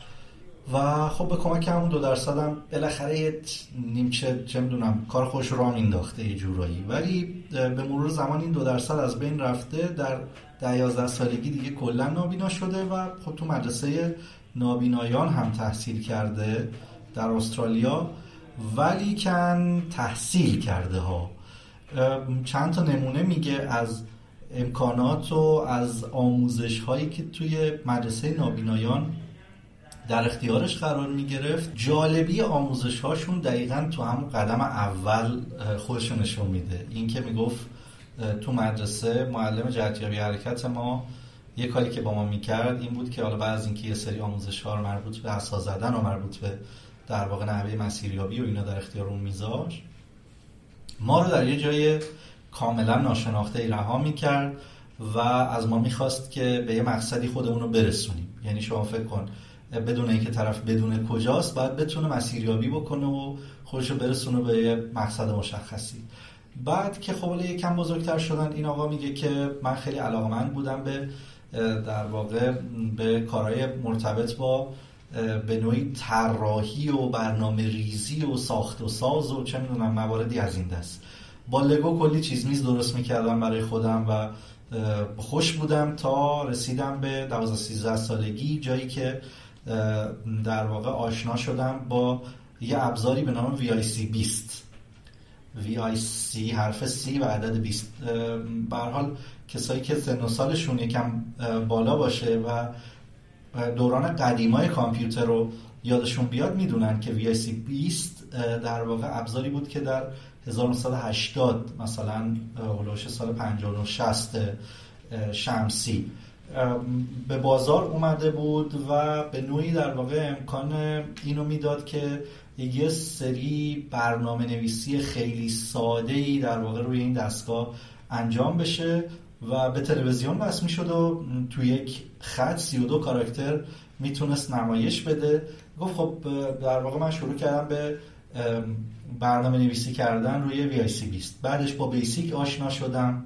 و خب به کمک همون دو درصد هم بالاخره یه نیمچه چه میدونم کار خوش رو انداخته یه جورایی، ولی به مرور زمان این دو درصد از بین رفته، در ده یازده سالگی دیگه کلا نابینا شده و خب تو مدرسه نابینایان هم تحصیل کرده در استرالیا، ولی کن تحصیل کرده ها. چند تا نمونه میگه از امکانات و از آموزش هایی که توی مدرسه نابینایان در اختیارش قرار میگرفت. جالبی آموزش هاشون دقیقاً تو هم قدم اول خودشون نشون میده. این که میگفت تو مدرسه معلم جهتیابی حرکت ما یه کاری که با ما میکرد این بود که حالا بعد از اینکه یه سری آموزش ها رو مربوط به حسا زدن و مربوط به در واقع نحوه مسیریابی و اینا در اختیار اون میذاشت، ما رو در یه جای کاملا ناشناخته ای رها میکرد و از ما میخواست که به یه مقصدی خودمون رو برسونیم. یعنی شما فکر کن بدون اینکه طرف بدونه کجاست باید بتونه مسیریابی بکنه و خودش رو برسونه به یه مقصد مشخصی. بعد که خب یکم بزرگتر شدن این آقا میگه که من خیلی علاقه‌مند بودم به در واقع به کارهای مرتبط با به نوعی طراحی و برنامه ریزی و ساخت و ساز و چه میدونم مواردی از این دست. با لگو کلی چیز میز درست میکردم برای خودم و خوش بودم تا رسیدم به دوازده سیزده سالگی، جایی که در واقع آشنا شدم با یه ابزاری به نام وی آی سی بیست. وی آی سی حرف سی و عدد بیست. به هر حال کسایی که سن و سالشون یکم بالا باشه و دوران قدیمای کامپیوتر رو یادشون بیاد میدونن که وی آی سی بیست در واقع ابزاری بود که در هزار و نهصد و هشتاد مثلا هولوش سال پنجاه و شصت شمسی به بازار اومده بود و به نوعی در واقع امکان اینو میداد که یه سری برنامه نویسی خیلی ساده‌ای در واقع روی این دستگاه انجام بشه و به تلویزیون وصل میشد و تو یک خط سی و دو کاراکتر میتونست نمایش بده. گفت خب در واقع من شروع کردم به برنامه نویسی کردن روی وی آی سی بیست. بعدش با بیسیک آشنا شدم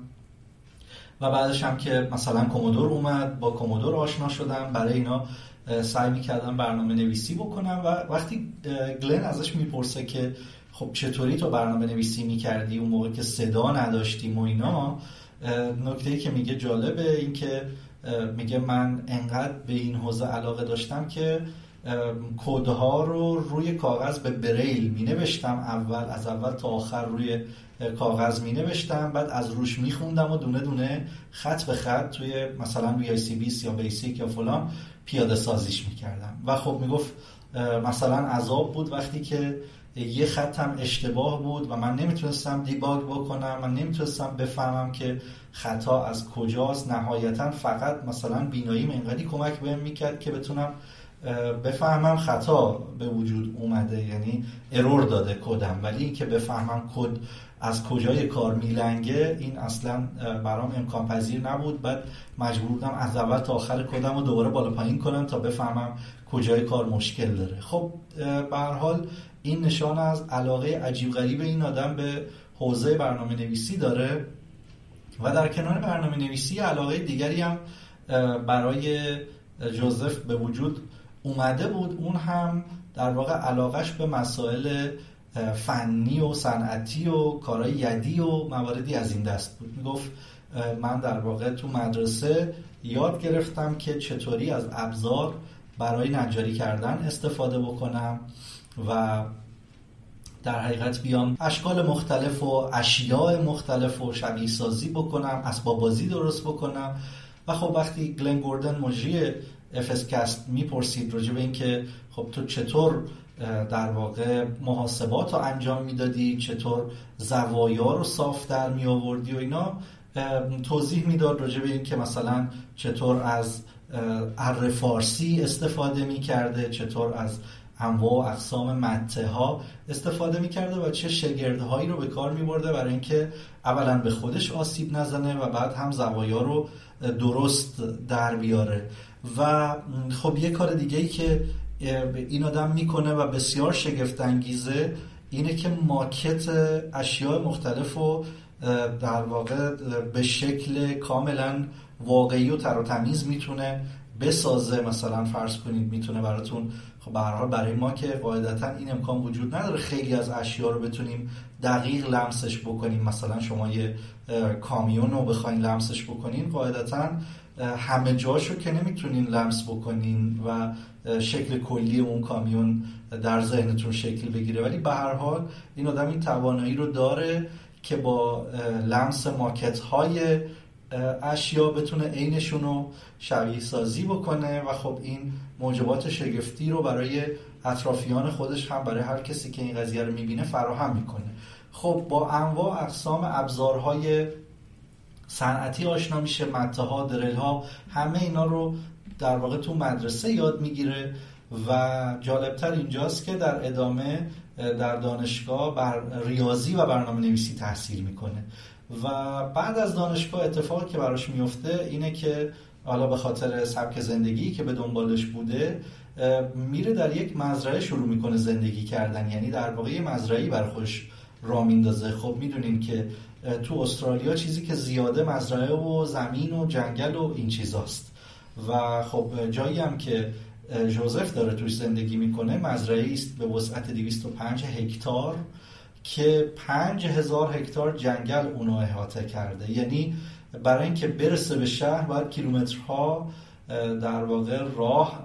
و بعدش هم که مثلا کومودور اومد، با کومودور آشنا شدم. برای اینا سعی میکردم برنامه نویسی بکنم و وقتی گلن ازش میپرسه که خب چطوری تو برنامه نویسی میکردی اون موقع که صدا نداشتیم و اینا، نکته‌ای که میگه جالبه این که میگه من انقدر به این حوزه علاقه داشتم که کدها رو روی کاغذ به بریل می نوشتم، اول از اول تا آخر روی کاغذ می نوشتم، بعد از روش می خوندم و دونه دونه خط به خط توی مثلا وی آی سی بیست یا بیسیک یا فلان پیاده سازیش می کردم. و خب می گفت مثلا عذاب بود وقتی که یه خطم اشتباه بود و من نمیتونستم دیباگ بکنم، من نمیتونستم بفهمم که خطا از کجاست. نهایتا فقط مثلا بیناییم انقدری کمک بهم میکرد که بتونم بفهمم خطا به وجود اومده، یعنی ارور داده کدم، ولی این که بفهمم کد از کجای کار میلنگه این اصلا برام امکان پذیر نبود. بعد مجبور بودم از اول تا آخر کدم رو دوباره بالا پایین کنم تا بفهمم کجای کار مشکل داره. خب به هر حال این نشان از علاقه عجیب غریب این آدم به حوزه برنامه نویسی داره و در کنار برنامه نویسی علاقه دیگری هم برای جوزف به وجود اومده بود. اون هم در واقع علاقش به مسائل فنی و صنعتی و کارهای یدی و مواردی از این دست بود. میگفت من در واقع تو مدرسه یاد گرفتم که چطوری از ابزار برای نجاری کردن استفاده بکنم و در حقیقت بیام اشکال مختلف و اشیاء مختلف و شبیه سازی بکنم، اسباب بازی درست بکنم. و خب وقتی گلن گوردن مجری اف اس کست میپرسید راجع به این که خب تو چطور در واقع محاسبات رو انجام میدادی، چطور زوایا رو صاف در می آوردی و اینا، توضیح میداد راجع به این که مثلا چطور از اره فارسی استفاده میکرده، چطور از انواع و اقسام مته ها استفاده میکرده و چه شگردهایی رو به کار میبرده برای اینکه اولا به خودش آسیب نزنه و بعد هم زوایا رو درست در بیاره. و خب یه کار دیگه ای که این آدم میکنه و بسیار شگفت انگیزه اینه که ماکت اشیاء مختلف رو در واقع به شکل کاملا واقعی و تر و تمیز میتونه بسازه. مثلا فرض کنید میتونه براتون، خب به هر حال برای ما که قاعدتا این امکان وجود نداره خیلی از اشیاء رو بتونیم دقیق لمسش بکنیم. مثلا شما یه کامیون رو بخواین لمسش بکنین قاعدتا همه جاشو که نمیتونین لمس بکنین و شکل کلی اون کامیون در ذهنتون شکل بگیره، ولی به هر حال این آدم این توانایی رو داره که با لمس ماکت های اشیا بتونه عینشون رو شبیه سازی بکنه و خب این موجبات شگفتی رو برای اطرافیان خودش هم برای هر کسی که این قضیه رو میبینه فراهم میکنه. خب با انواع اقسام ابزارهای صنعتی آشنا میشه، مته ها، درل ها، همه اینا رو در واقع تو مدرسه یاد میگیره و جالبتر اینجاست که در ادامه در دانشگاه بر ریاضی و برنامه نویسی تحصیل میکنه و بعد از دانشگاه اتفاقی که براش میفته اینه که حالا به خاطر سبک زندگی که به دنبالش بوده میره در یک مزرعه شروع میکنه زندگی کردن، یعنی در واقع یه مزرعه‌ای بر خودش راه میندازه. خب میدونین که تو استرالیا چیزی که زیاده مزرعه و زمین و جنگل و این چیزاست و خب جایی هم که جوزف داره توش زندگی میکنه مزرعه‌ای است به وسعت دویست و پنج هکتار که پنج هزار هکتار جنگل اونو احاطه کرده. یعنی برای اینکه برسه به شهر باید کیلومترها در واقع راه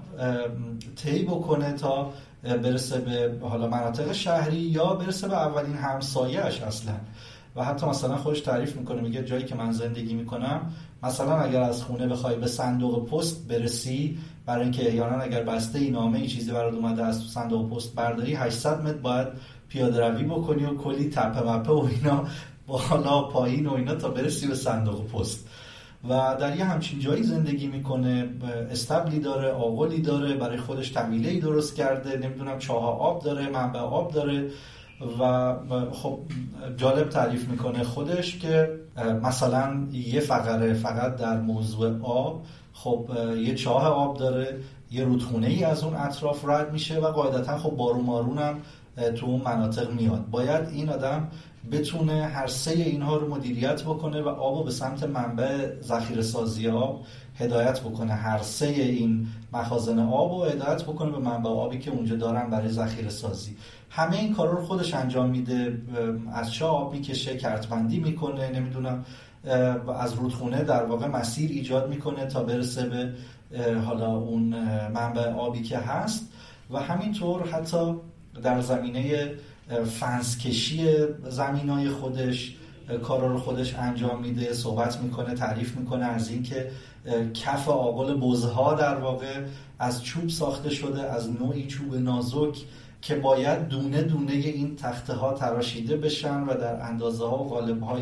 طی بکنه تا برسه به حالا مناطق شهری یا برسه به اولین همسایه‌اش اصلا. و حتی مثلا خودش تعریف میکنه، میگه جایی که من زندگی میکنم مثلا اگر از خونه بخوای به صندوق پست برسی برای اینکه احیانا اگر بسته ای نامه ای چیزی برات اومده از تو صندوق پست برداری هشتصد متر باید پیاده روی بکنی و کلی تپه مپه و اینا بالا پایین و اینا تا برسی به صندوق پست. و در یه همچین جایی زندگی میکنه، استبلی داره، آغلی داره، برای خودش طویله‌ای درست کرده، نمیدونم چاه آب داره، منبع آب داره. و خب جالب تعریف میکنه خودش که مثلا یه فقره فقط در موضوع آب، خب یه چاه آب داره، یه رودخونه ای از اون اطراف رد میشه و قاعدتا خب بارون مارون هم تو اون مناطق میاد. باید این آدم بتونه هر سه اینها رو مدیریت بکنه و آب رو به سمت منبع ذخیره سازی آب هدایت بکنه، هر سه این مخازن آب رو هدایت بکنه به منبع آبی که اونجا دارن برای ذخیره سازی. همه این کارا رو خودش انجام میده، از چاه آب میکشه، کرتبندی میکنه، نمیدونم از رودخونه در واقع مسیر ایجاد میکنه تا برسه به حالا اون منبع آبی که هست. و همینطور حتی در زمینه فنسکشی زمینای خودش کارا رو خودش انجام میده، صحبت میکنه، تعریف میکنه از این که کف آغل بزها در واقع از چوب ساخته شده، از نوعی چوب نازک که باید دونه دونه این تخته ها تراشیده بشن و در اندازه ها و قالب های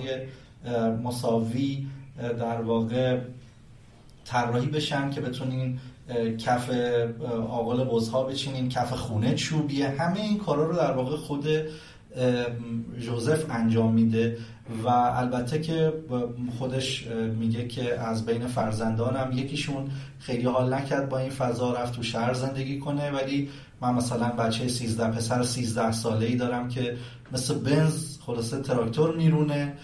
مساوی در واقع طراحی بشن که بتونین کف آغل بزها بچینین، کف خونه چوبیه. همه این کارا رو در واقع خود جوزف انجام میده و البته که خودش میگه که از بین فرزندانم یکیشون خیلی حال نکرد با این فضا، رفت تو شهر زندگی کنه، ولی من مثلا بچه سیزده پسر سیزده ساله‌ای دارم که مثل بنز خلاصه تراکتور میرونه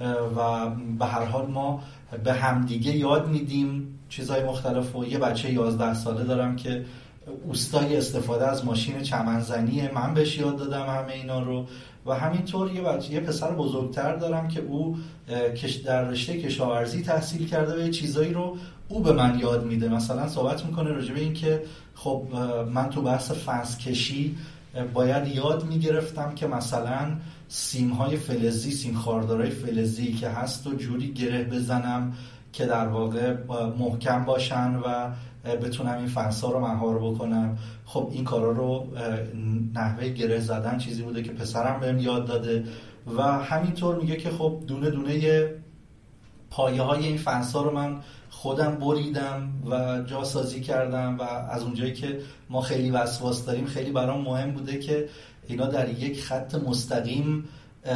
و به هر حال ما به همدیگه یاد میدیم چیزای مختلف. و یه بچه یازده ساله دارم که اوستای استفاده از ماشین چمنزنیه، من بهش یاد دادم همه اینا رو. و همینطور یه بچه یه پسر بزرگتر دارم که او در رشته کشاورزی تحصیل کرده و یه چیزایی رو او به من یاد میده. مثلا صحبت میکنه راجع به این که خب من تو بحث فنس کشی باید یاد میگرفتم که مثلا سیمهای فلزی، سیم خاردارای فلزی که هست و جوری گره بزنم که در واقع محکم باشن و بتونم این فنسا رو مهار بکنم. خب این کارا رو نحوه گره زدن چیزی بوده که پسرم بهم یاد داده. و همینطور میگه که خب دونه دونه پایه های این فنسا رو من خودم بریدم و جاسازی کردم و از اونجایی که ما خیلی وسواس داریم خیلی برام مهم بوده که اینا در یک خط مستقیم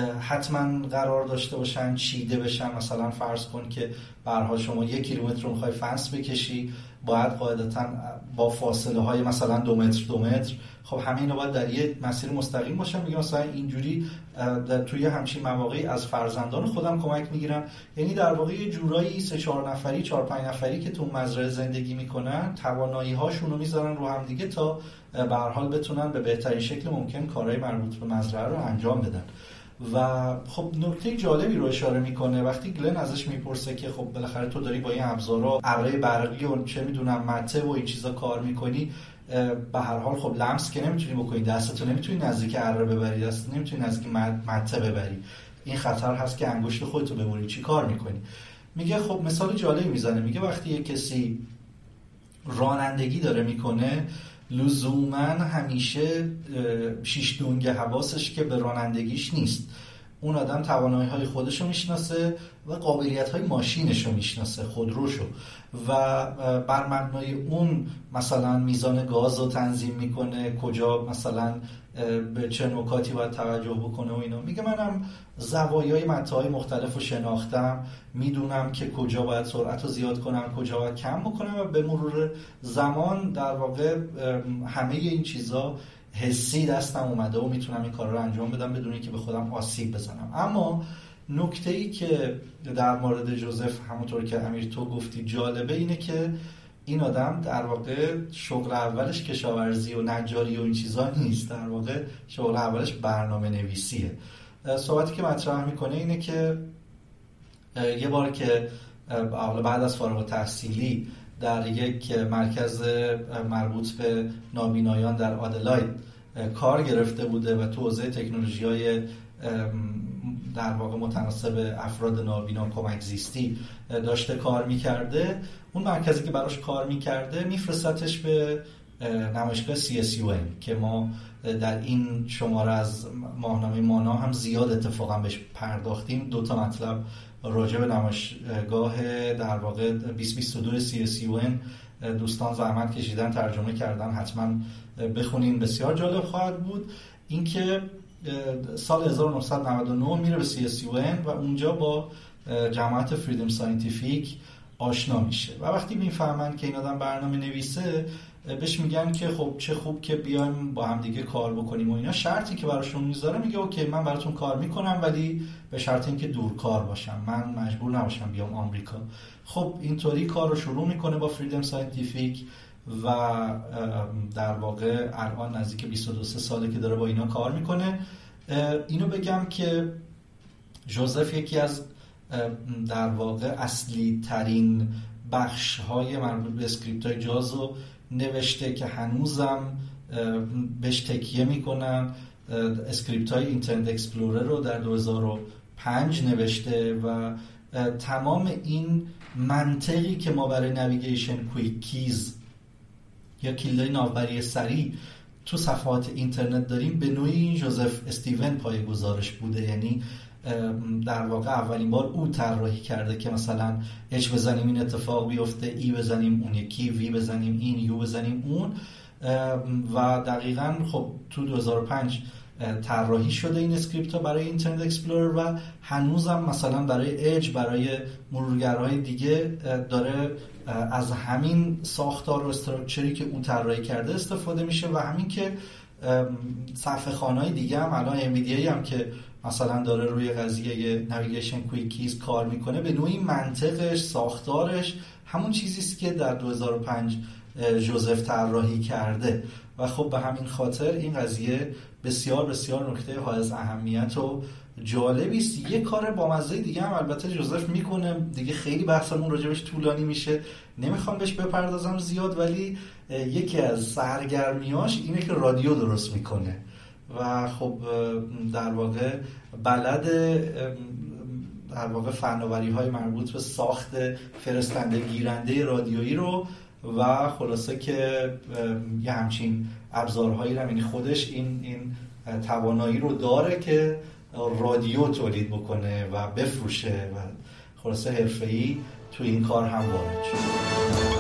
حتما قرار داشته باشن، چیده بشن. مثلا فرض کن که به هر حال شما یک کیلومتر رو میخوای فنس بکشی، باید قاعدتا با فاصله های مثلا دو متر دو متر، خب همه اینا باید در یک مسیر مستقیم باشن. میگم مثلا اینجوری توی همچین مواقعی از فرزندان خودم کمک میگیرم. یعنی در واقع یه جورایی سه چهار نفری چهار پنج نفری که تو مزرعه زندگی میکنن توانایی هاشون رو میذارن رو هم دیگه تا به هر حال بتونن به بهترین شکل ممکن کارهای مربوط به مزرعه رو انجام بدن. و خب نکته جالبی رو اشاره میکنه وقتی گلن ازش میپرسه که خب بالاخره تو داری با این ابزارا اره برقی و چه میدونم مته و این چیزا کار میکنی، به هر حال خب لمس که نمیتونی بکنی، دستتو نمیتونی نزدیک اره ببری، دست نمیتونی نزدیک مته ببری، این خطر هست که انگشت خودتو ببری، چی کار میکنی؟ میگه خب مثال جالبی میزنه، میگه وقتی یک کسی رانندگی داره میکنه لزوماً همیشه شیش دونگ حواسش که به رانندگیش نیست. اون آدم توانایی های خودش رو میشناسه و قابلیت های ماشینش رو میشناسه، خودروشو، و بر مبنای اون مثلا میزان گاز رو تنظیم میکنه، کجا مثلا به چه نکاتی باید توجه بکنه و اینا. میگه منم زوایای متاهای مختلف رو شناختم، میدونم که کجا باید سرعت رو زیاد کنم، کجا باید کم بکنم و به مرور زمان در واقع همه این چیزا حسی دستم اومده و میتونم این کار رو انجام بدم بدون اینکه به خودم آسیب بزنم. اما نکته‌ای که در مورد جوزف همونطور که امیر تو گفتی جالبه اینه که این آدم در واقع شغل اولش کشاورزی و نجاری و این چیزا نیست، در واقع شغل اولش برنامه نویسیه. صحبتی که مطرح میکنه اینه که یه بار که بعد از فارغ التحصیلی در یک مرکز مربوط به نابینایان در آدلاید کار گرفته بوده و تو حوزه تکنولوژی‌های در واقع متناسب افراد نابینا کمک زیستی داشته کار میکرده، اون مرکزی که براش کار میکرده میفرستتش به نمایشگاه سی اس یو ان که ما در این شماره از ماهنامه مانا هم زیاد اتفاقا بهش پرداختیم. دو تا مطلب راجع به نمایشگاه در واقع بیست بیست و دو سی اس یو ان دوستان زحمت کشیدن ترجمه کردن، حتما بخونین، بسیار جالب خواهد بود. اینکه سال هزار و نهصد و نود و نه میره به سی اس یو ان و اونجا با جماعت فریدم ساینتیفیک آشنا میشه و وقتی میفهمن که این آدم برنامه نویسه بهش میگن که خب چه خوب که بیایم با هم دیگه کار بکنیم و اینا. شرطی که براشون میذاره میگه اوکی من براتون کار میکنم ولی به شرط اینکه دور کار باشم، من مجبور نباشم بیام آمریکا. خب اینطوری کار رو شروع میکنه با فریدم ساینتیفیک و در واقع الان نزدیک بیست و دو ساله که داره با اینا کار میکنه. اینو بگم که جوزف یکی از در واقع اصلی ترین بخش های مربوط به اسکریپت های جاز رو نوشته که هنوزم بهش تکیه میکنن. اسکریپت های اینترنت اکسپلورر رو در دو هزار و پنج نوشته و تمام این منطقی که ما برای نویگیشن کویک کیز یا کلیدهای ناوبری سریع تو صفحات اینترنت داریم به نوعی جوزف استیون پای گزارش بوده. یعنی در واقع اولین بار او طراحی کرده که مثلا اچ بزنیم این اتفاق بیفته، ای بزنیم اون یکی، وی بزنیم این، یو بزنیم اون و دقیقاً خب تو دو هزار و پنج طراحی شده این اسکریپت ها برای اینترنت اکسپلورر و هنوزم مثلا برای اج، برای مرورگرهای دیگه داره از همین ساختار و استراکچری که اون طراحی کرده استفاده میشه و همین که صفحه خوان‌های دیگه هم الان انویدیا هم که مثلا داره روی قضیه نویگیشن کویک کیز کار میکنه به نوعی منطقش، ساختارش همون چیزیست که در دو هزار و پنج جوزف طراحی کرده و خب به همین خاطر این قضیه بسیار بسیار نکته حائز اهمیت و جالبی است. یه کار بامزه دیگه هم البته جوزف میکنه دیگه، خیلی بحثمون راجبش طولانی میشه، نمیخوام بهش بپردازم زیاد، ولی یکی از سرگرمیاش اینه که رادیو درست میکنه و خب در واقع بلد در واقع فناوری های مربوط به ساخت فرستنده گیرنده رادیویی رو و خلاصه که یه همچین ابزارهایی رو، یعنی خودش این این توانایی رو داره که رادیو تولید بکنه و بفروشه و خلاصه حرفه‌ای تو این کار هم وارد شده.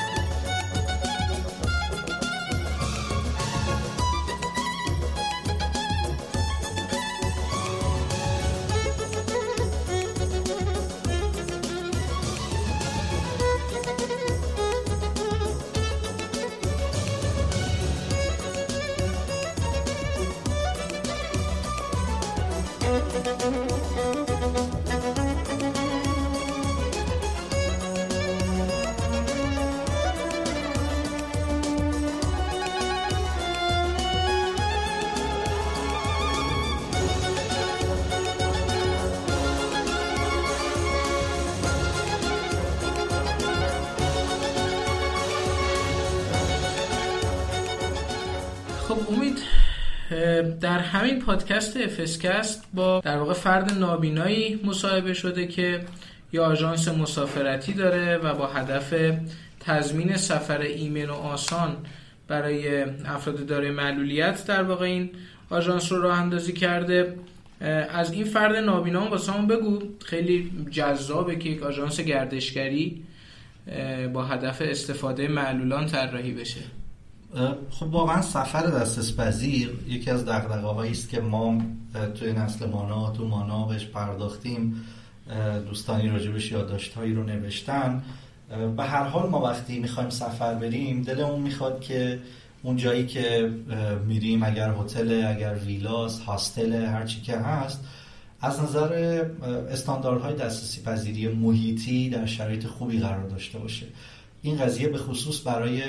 در همین پادکست افسکست با در واقع فرد نابینایی مصاحبه شده که یه آژانس مسافرتی داره و با هدف تضمین سفر ایمن و آسان برای افراد دارای معلولیت در واقع این آژانس رو راه اندازی کرده. از این فرد نابینا واسه همون بگو، خیلی جذابه که یک آژانس گردشگری با هدف استفاده معلولان طراحی بشه. خب واقعا سفر دسترس‌پذیر یکی از دغدغه‌هایی است که ما توی نسل مانا تو مانا بهش پرداختیم، دوستانی راجبش یادداشت‌هایی رو نوشتن. به هر حال ما وقتی می‌خوایم سفر بریم دلمون می‌خواد که اون جایی که میریم، اگر هتل، اگر ویلاس، هاستل، هر چی که هست، از نظر استانداردهای دسترسی پذیری محیطی در شرایط خوبی قرار داشته باشه. این قضیه به خصوص برای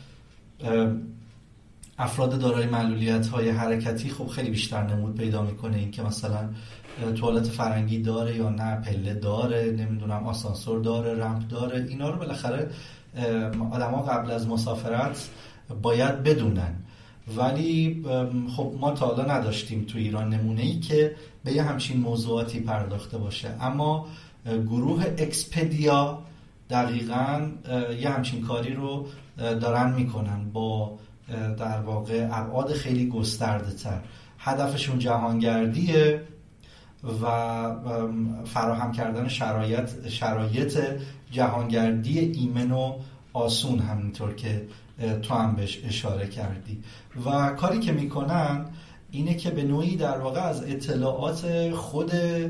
افراد دارای معلولیت‌های حرکتی خب خیلی بیشتر نمود پیدا میکنه. این که مثلا توالت فرنگی داره یا نه، پله داره، نمیدونم آسانسور داره، رمپ داره، اینا رو بالاخره آدما قبل از مسافرت باید بدونن ولی خب ما تا حالا نداشتیم تو ایران نمونه‌ای که به یه همچین موضوعاتی پرداخته باشه. اما گروه اکسپدیا دقیقاً یه همچین کاری رو دارن میکنن با در واقع ابعاد خیلی گسترده تر. هدفشون جهانگردیه و فراهم کردن شرایط شرایط جهانگردی ایمن و آسون، همینطور که تو هم بهش اشاره کردی. و کاری که میکنن اینه که به نوعی در واقع از اطلاعات خود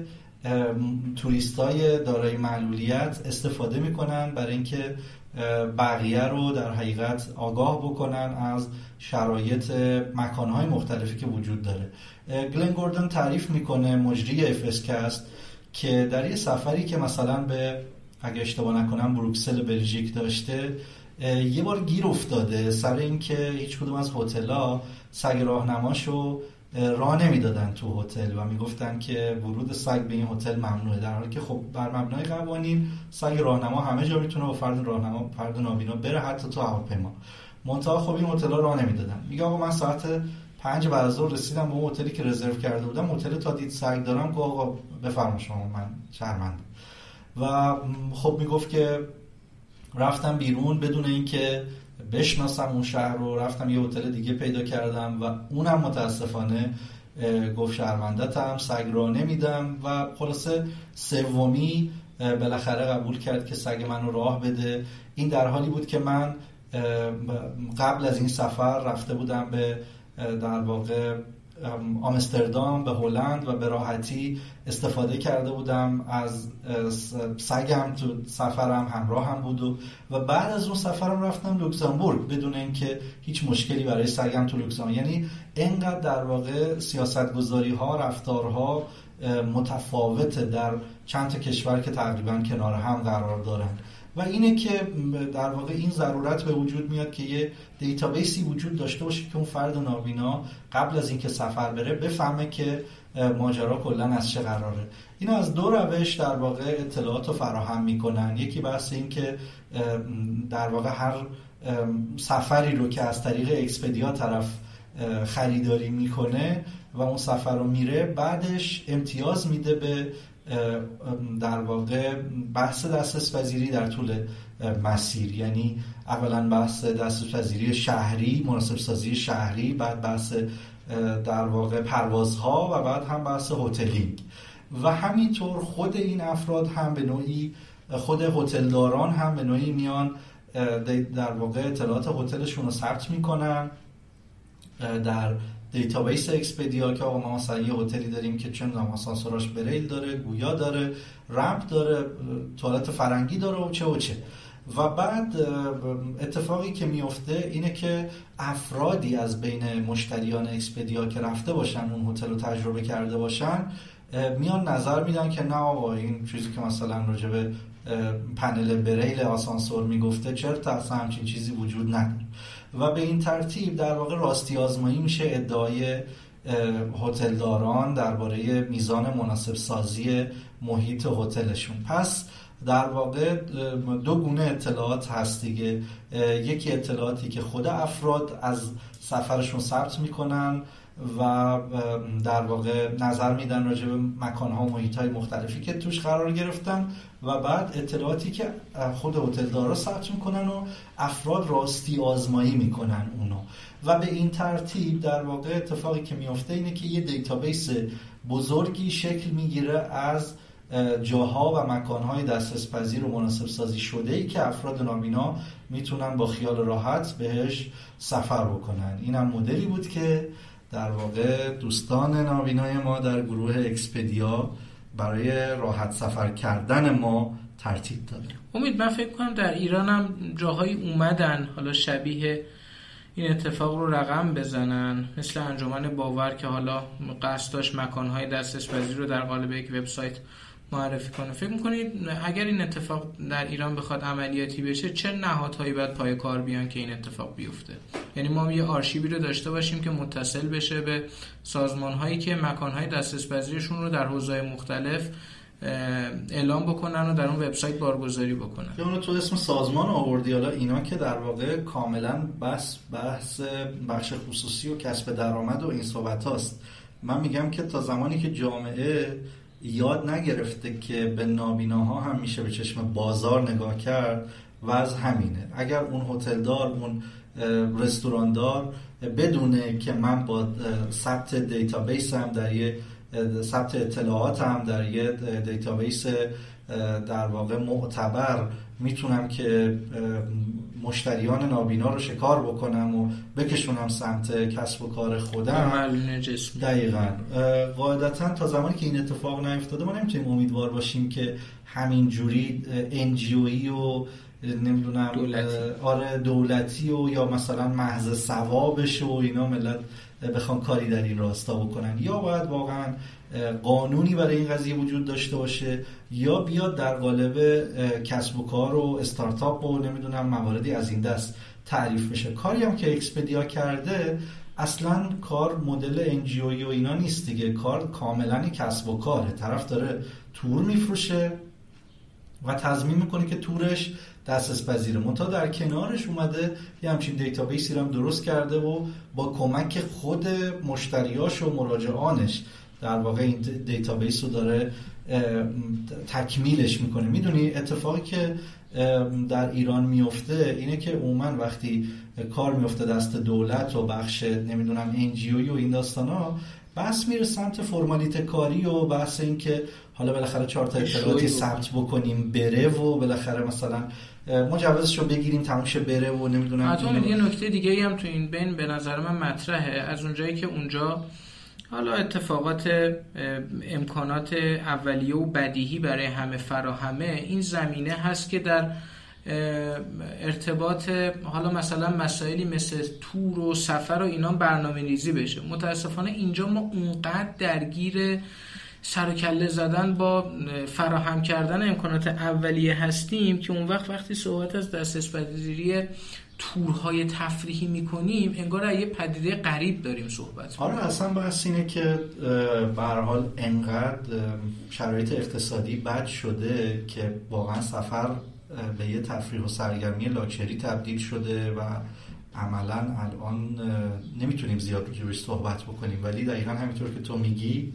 توریستای دارای معلولیت استفاده میکنن برای اینکه بقیه رو در حقیقت آگاه بکنن از شرایط مکانهای مختلفی که وجود داره. گلن گوردن تعریف میکنه، مجری افسکست، که در یه سفری که مثلا به اگه اشتباه نکنم بروکسل بلژیک داشته، یه بار گیر افتاده سر این که هیچ کدوم از هتل‌ها سگ راهنماشو راه نمیدادن تو هتل و میگفتن که ورود سگ به این هتل ممنوعه، در حالی که خب بر مبنای قوانین سگ راهنما همه جا میتونه با فرد راهنما فرد نابینا بره، حتی تو هواپیما. منتها خب این هتل‌ها راه نمیدادن. میگه آقا من ساعت پنج بعد از ظهر رسیدم به اون هتلی که رزرو کرده بودم، هتل تا دید سگ دارم، گفت آقا بفرمایید شما، من شرمنده. و خب میگفت که رفتم بیرون بدون اینکه بشناسم اون شهر رو، رفتم یه هتل دیگه پیدا کردم و اونم متاسفانه گفت شرمنده‌تم، سگ رو نمیدم. و خلاصه سومی بالاخره قبول کرد که سگ منو راه بده. این در حالی بود که من قبل از این سفر رفته بودم به در واقع آمستردام، به هلند، و به راحتی استفاده کرده بودم از سگم تو سفرم، همراه هم بود و, و بعد از اون سفرم رفتم لوکزامبورگ بدون اینکه هیچ مشکلی برای سگم تو لوکزامبورگ. یعنی اینقدر در واقع سیاستگذاری ها، رفتارها متفاوته در چند تا کشور که تقریبا کنار هم قرار دارن. و اینه که در واقع این ضرورت به وجود میاد که یه دیتابیسی وجود داشته باشه که اون فرد نابینا قبل از اینکه سفر بره بفهمه که ماجرا کلا از چه قراره. اینا از دو روش در واقع اطلاعات رو فراهم میکنن. یکی بحث این که در واقع هر سفری رو که از طریق اکسپدیا طرف خریداری میکنه و اون سفر رو میره، بعدش امتیاز میده به در واقع بحث دسترس‌پذیری در طول مسیر. یعنی اولا بحث دسترس‌پذیری شهری، مناسب سازی شهری، بعد بحث در واقع پروازها و بعد هم بحث هتلینگ. و همینطور خود این افراد هم به نوعی، خود هتلداران هم به نوعی میان در واقع اطلاعات هتلشون رو ثبت میکنن در دیتابیس اکسپدیا که آقا ما مثلا یه هتلی داریم که چه می‌دونم آسانسوراش بریل داره، گویا داره، رمپ داره، توالت فرنگی داره و چه و چه. و بعد اتفاقی که میفته اینه که افرادی از بین مشتریان اکسپدیا که رفته باشن اون هتل رو تجربه کرده باشن میان نظر میدن که نه آقا این چیزی که مثلا راجع به پنل بریل آسانسور میگفته چرا اصلا همچین چیزی وجود نداره. و به این ترتیب در واقع راستی آزمایی میشه ادعای هتلداران درباره میزان مناسب سازی محیط هتلشون. پس در واقع دو گونه اطلاعات هست دیگه. یکی اطلاعاتی که خود افراد از سفرشون ثبت میکنن و در واقع نظر میدن راجع به مکان‌ها و محیط‌های مختلفی که توش قرار گرفتن، و بعد اطلاعاتی که خود هتلدارا ثبت میکنن و افراد راستی آزمایی میکنن اونو. و به این ترتیب در واقع اتفاقی که میفته اینه که یه دیتابیس بزرگی شکل میگیره از جاها و مکان‌های دسترس‌پذیر و مناسب سازی شده‌ای که افراد نابینا میتونن با خیال راحت بهش سفر بکنن. اینم مدلی بود که در واقع دوستان نابینای ما در گروه اکسپدیا برای راحت سفر کردن ما ترتیب داده. امید، من فکر کنم در ایران هم جاهایی اومدن حالا شبیه این اتفاق رو رقم بزنن، مثل انجمن باور که حالا قصد داشت مکان‌های دسترس‌پذیر رو در قالب یک وبسایت معرفی کنه. فکر می‌کنید اگر این اتفاق در ایران بخواد عملیاتی بشه چه نهادهایی باید پای کار بیان که این اتفاق بیفته؟ یعنی ما یه آرشیوی رو داشته باشیم که متصل بشه به سازمان‌هایی که مکان‌های دسترس‌پذیرشون رو در حوزه‌های مختلف اعلام بکنن و در اون وبسایت بارگذاری بکنن. که اونو تو اسم سازمان آوردی، حالا اینا که در واقع کاملا بس بحث بخش خصوصی و کسب درآمد و این صحبت هاست. من میگم که تا زمانی که جامعه یاد نگرفته که به نابیناها هم میشه به چشم بازار نگاه کرد، وضع همینه. اگر اون هتلدار، اون رستوراندار بدونه که من با ثبت دیتابیس هم در یه ثبت اطلاعات هم در یه دیتابیس در واقع معتبر میتونم که مشتریان نابینا رو شکار بکنم و بکشونم سمت کسب و کار خودم، دقیقاً قاعدتاً تا زمانی که این اتفاق نیفتاده ما نمیتونیم امیدوار باشیم که همین جوری ان جی اویی و نمیدونم دولتی. آره دولتی و یا مثلا محض ثوابش و اینا ملت بخوان کاری در این راستا بکنن، یا باید واقعا قانونی برای این قضیه وجود داشته باشه یا بیاد در قالب کسب و کار و استارتاپ و نمیدونم مواردی از این دست تعریف بشه. کاری هم که اکسپدیا کرده اصلا کار مدل ان جی اویی و اینا نیست دیگه، کار کاملا کسب و کاره. طرف داره تور میفروشه و تضمین میکنه که تورش دسترس پذیره، منتها در کنارش اومده یه همچین دیتابیسی رو هم درست کرده و با کمک خود مشتریاش و مراجعانش در واقع این دیتابیس رو داره تکمیلش میکنه. میدونی اتفاقی که در ایران میفته اینه که عموما وقتی کار میفته دست دولت و بخش نمیدونم ان جی اویی و این داستانا، بس میره سمت فرمالیته کاری و بحث این که حالا بالاخره چهار تا اطلاعاتی ثبت بکنیم بره و بالاخره مثلا مجوزش رو بگیریم تموم شه بره و نمیدونم. حتی یه نکته دیگه ای هم تو این بین به نظر من مطرحه، از اونجایی که اونجا حالا اتفاقات امکانات اولیه و بدیهی برای همه فراهمه، این زمینه هست که در ارتباط حالا مثلا مسائلی مثل تور و سفر و اینا برنامه ریزی بشه. متاسفانه اینجا ما اونقدر درگیر سر و کله زدن با فراهم کردن امکانات اولیه هستیم که اون وقت وقتی صحبت از دسترس پذیری تورهای تفریحی میکنیم انگار یه پدیده غریب داریم صحبت. آره اصلا بحث اینه که به هر حال انقدر شرایط اقتصادی بد شده که واقعا سفر به یه تفریح و سرگرمی لاکچری تبدیل شده و عملا الان نمیتونیم زیاد روش صحبت بکنیم، ولی دقیقا همینطور که تو میگی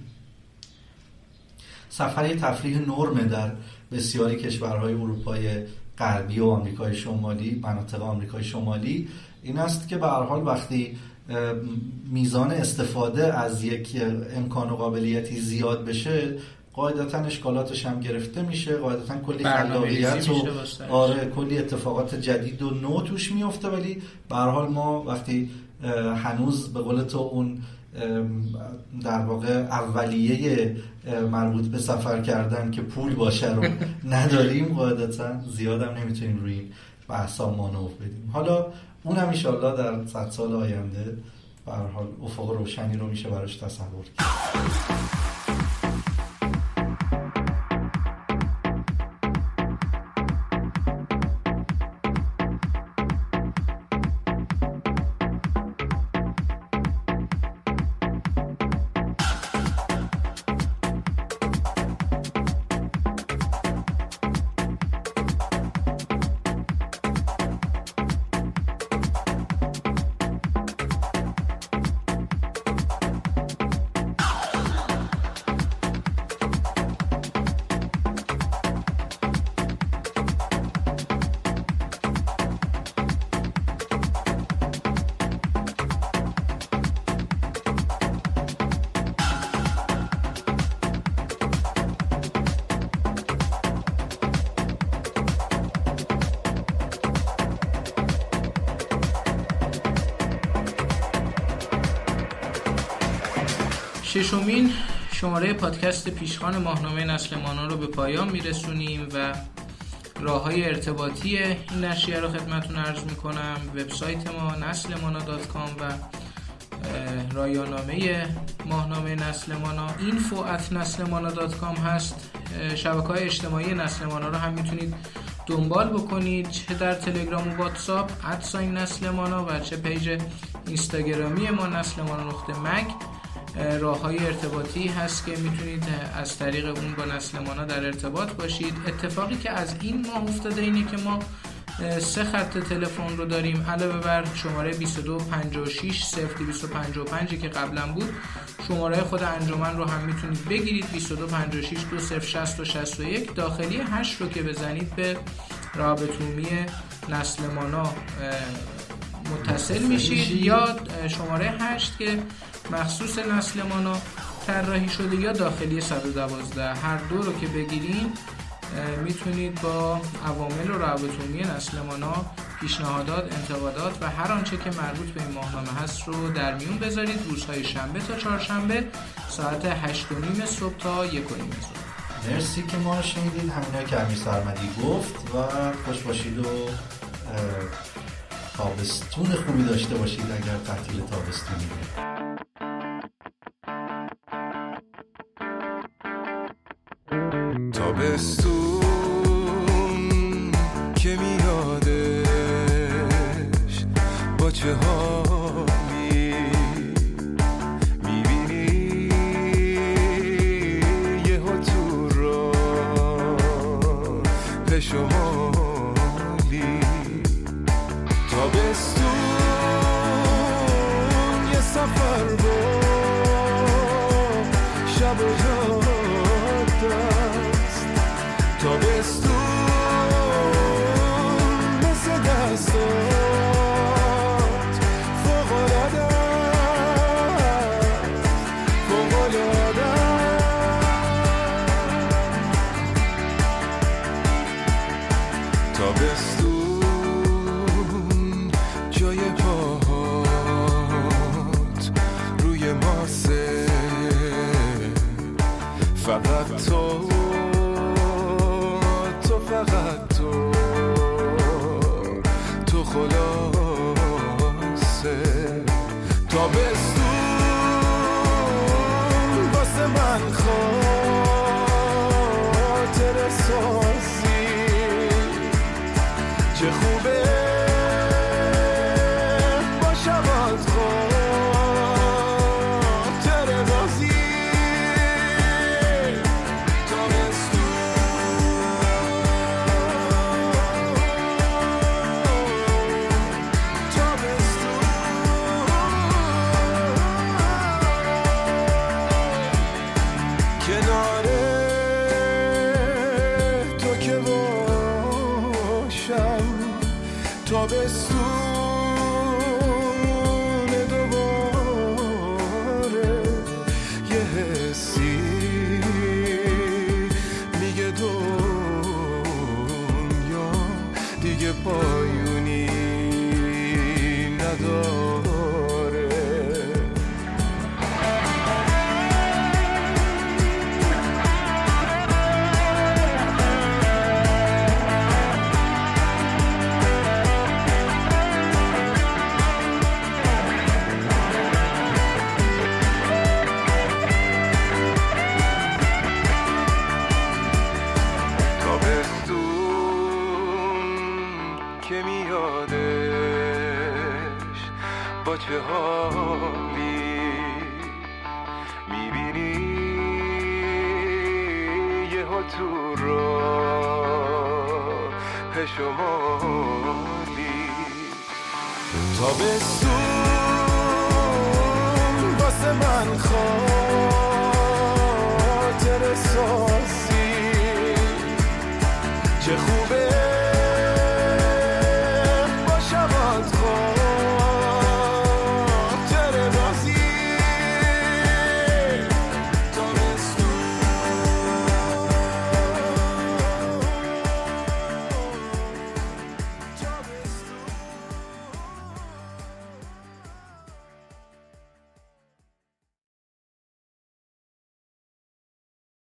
سفر یه تفریح نرمه در بسیاری کشورهای اروپای غربی و آمریکای شمالی، مناطق آمریکای شمالی. این است که به هر حال وقتی میزان استفاده از یک امکان و قابلیتی زیاد بشه قاعدتاً اشکالاتش هم گرفته میشه، قاعدتاً کلی خلاقیت و آره کلی اتفاقات جدید و نو توش میفته. ولی به هر حال ما وقتی هنوز به قول تو اون در واقع اولیه مربوط به سفر کردن که پول باشه رو نداریم، قاعدتاً زیادم نمیتونیم روی این بحثا مانور بدیم. حالا اونم ان شاءالله در صد سال آینده به هر حال افق روشنی رو میشه براش تصور کرد. ششمین شماره پادکست پیشخوان ماهنامه نسلمانا رو به پایان میرسونیم و راه‌های ارتباطی این نشریه رو خدمتتون عرض میکنم. وبسایت ما نسلمانا دات کام و رایانامه ماهنامه نسلمانا اینفو ات نسلمانا دات کام هست. شبکه‌های اجتماعی نسلمانا رو هم میتونید دنبال بکنید، چه در تلگرام و واتساپ ادساین نسلمانا و چه پیج اینستاگرامی ما نسلمانا نقطه مگ. راه‌های ارتباطی هست که میتونید از طریق اون با نسلمانا در ارتباط باشید. اتفاقی که از این ماه افتاده اینه که ما سه خط تلفن رو داریم علاوه بر شماره بیست و دو پنجاه و شش صفر دویست و پنجاه و پنج که قبلا بود. شماره خود انجمن رو هم میتونید بگیرید بیست و دو پنجاه و شش دو صفر شصت و شصت و یک. داخلی هشت رو که بزنید به روابط عمومی نسلمانا متصل میشید، یا شماره هشت که مخصوص نسلمانا طراحی شده یا داخلی صد و دوازده. هر دو رو که بگیرین میتونید با عوامل و روابط عمومی نسلمانا پیشنهادات، انتقادات و هر آنچه که مربوط به این ماهنامه هست رو در میون بذارید. روزهای شنبه تا چهارشنبه ساعت هشت و نیم صبح تا یک و نیم صبح. مرسی که ما شنیدید همینه که امیر سرمدی گفت و خوش باشید و تابستون خوبی داشته باشید اگر تعطیل تابستونی بود. تابستون که میادش با چه حالی میبینی یه ها تو را پشمالی. تابستون یه سفر با شب و یاد است. تابستون مثل دستات فوق‌العاده فوق‌العاده. تابستون جای پاهات روی ماسه، فقط تو تو فقط تو تو خلاصه. تابستون واسه من خاطر سازی، چه خوبه با شبات خاطر بازی. تابستون دوباره یه حسی میگه دنیا دیگه پایونی نداره. با چه حالی میبینی یه ها تو را پشمالی. تابستون واسه من خواه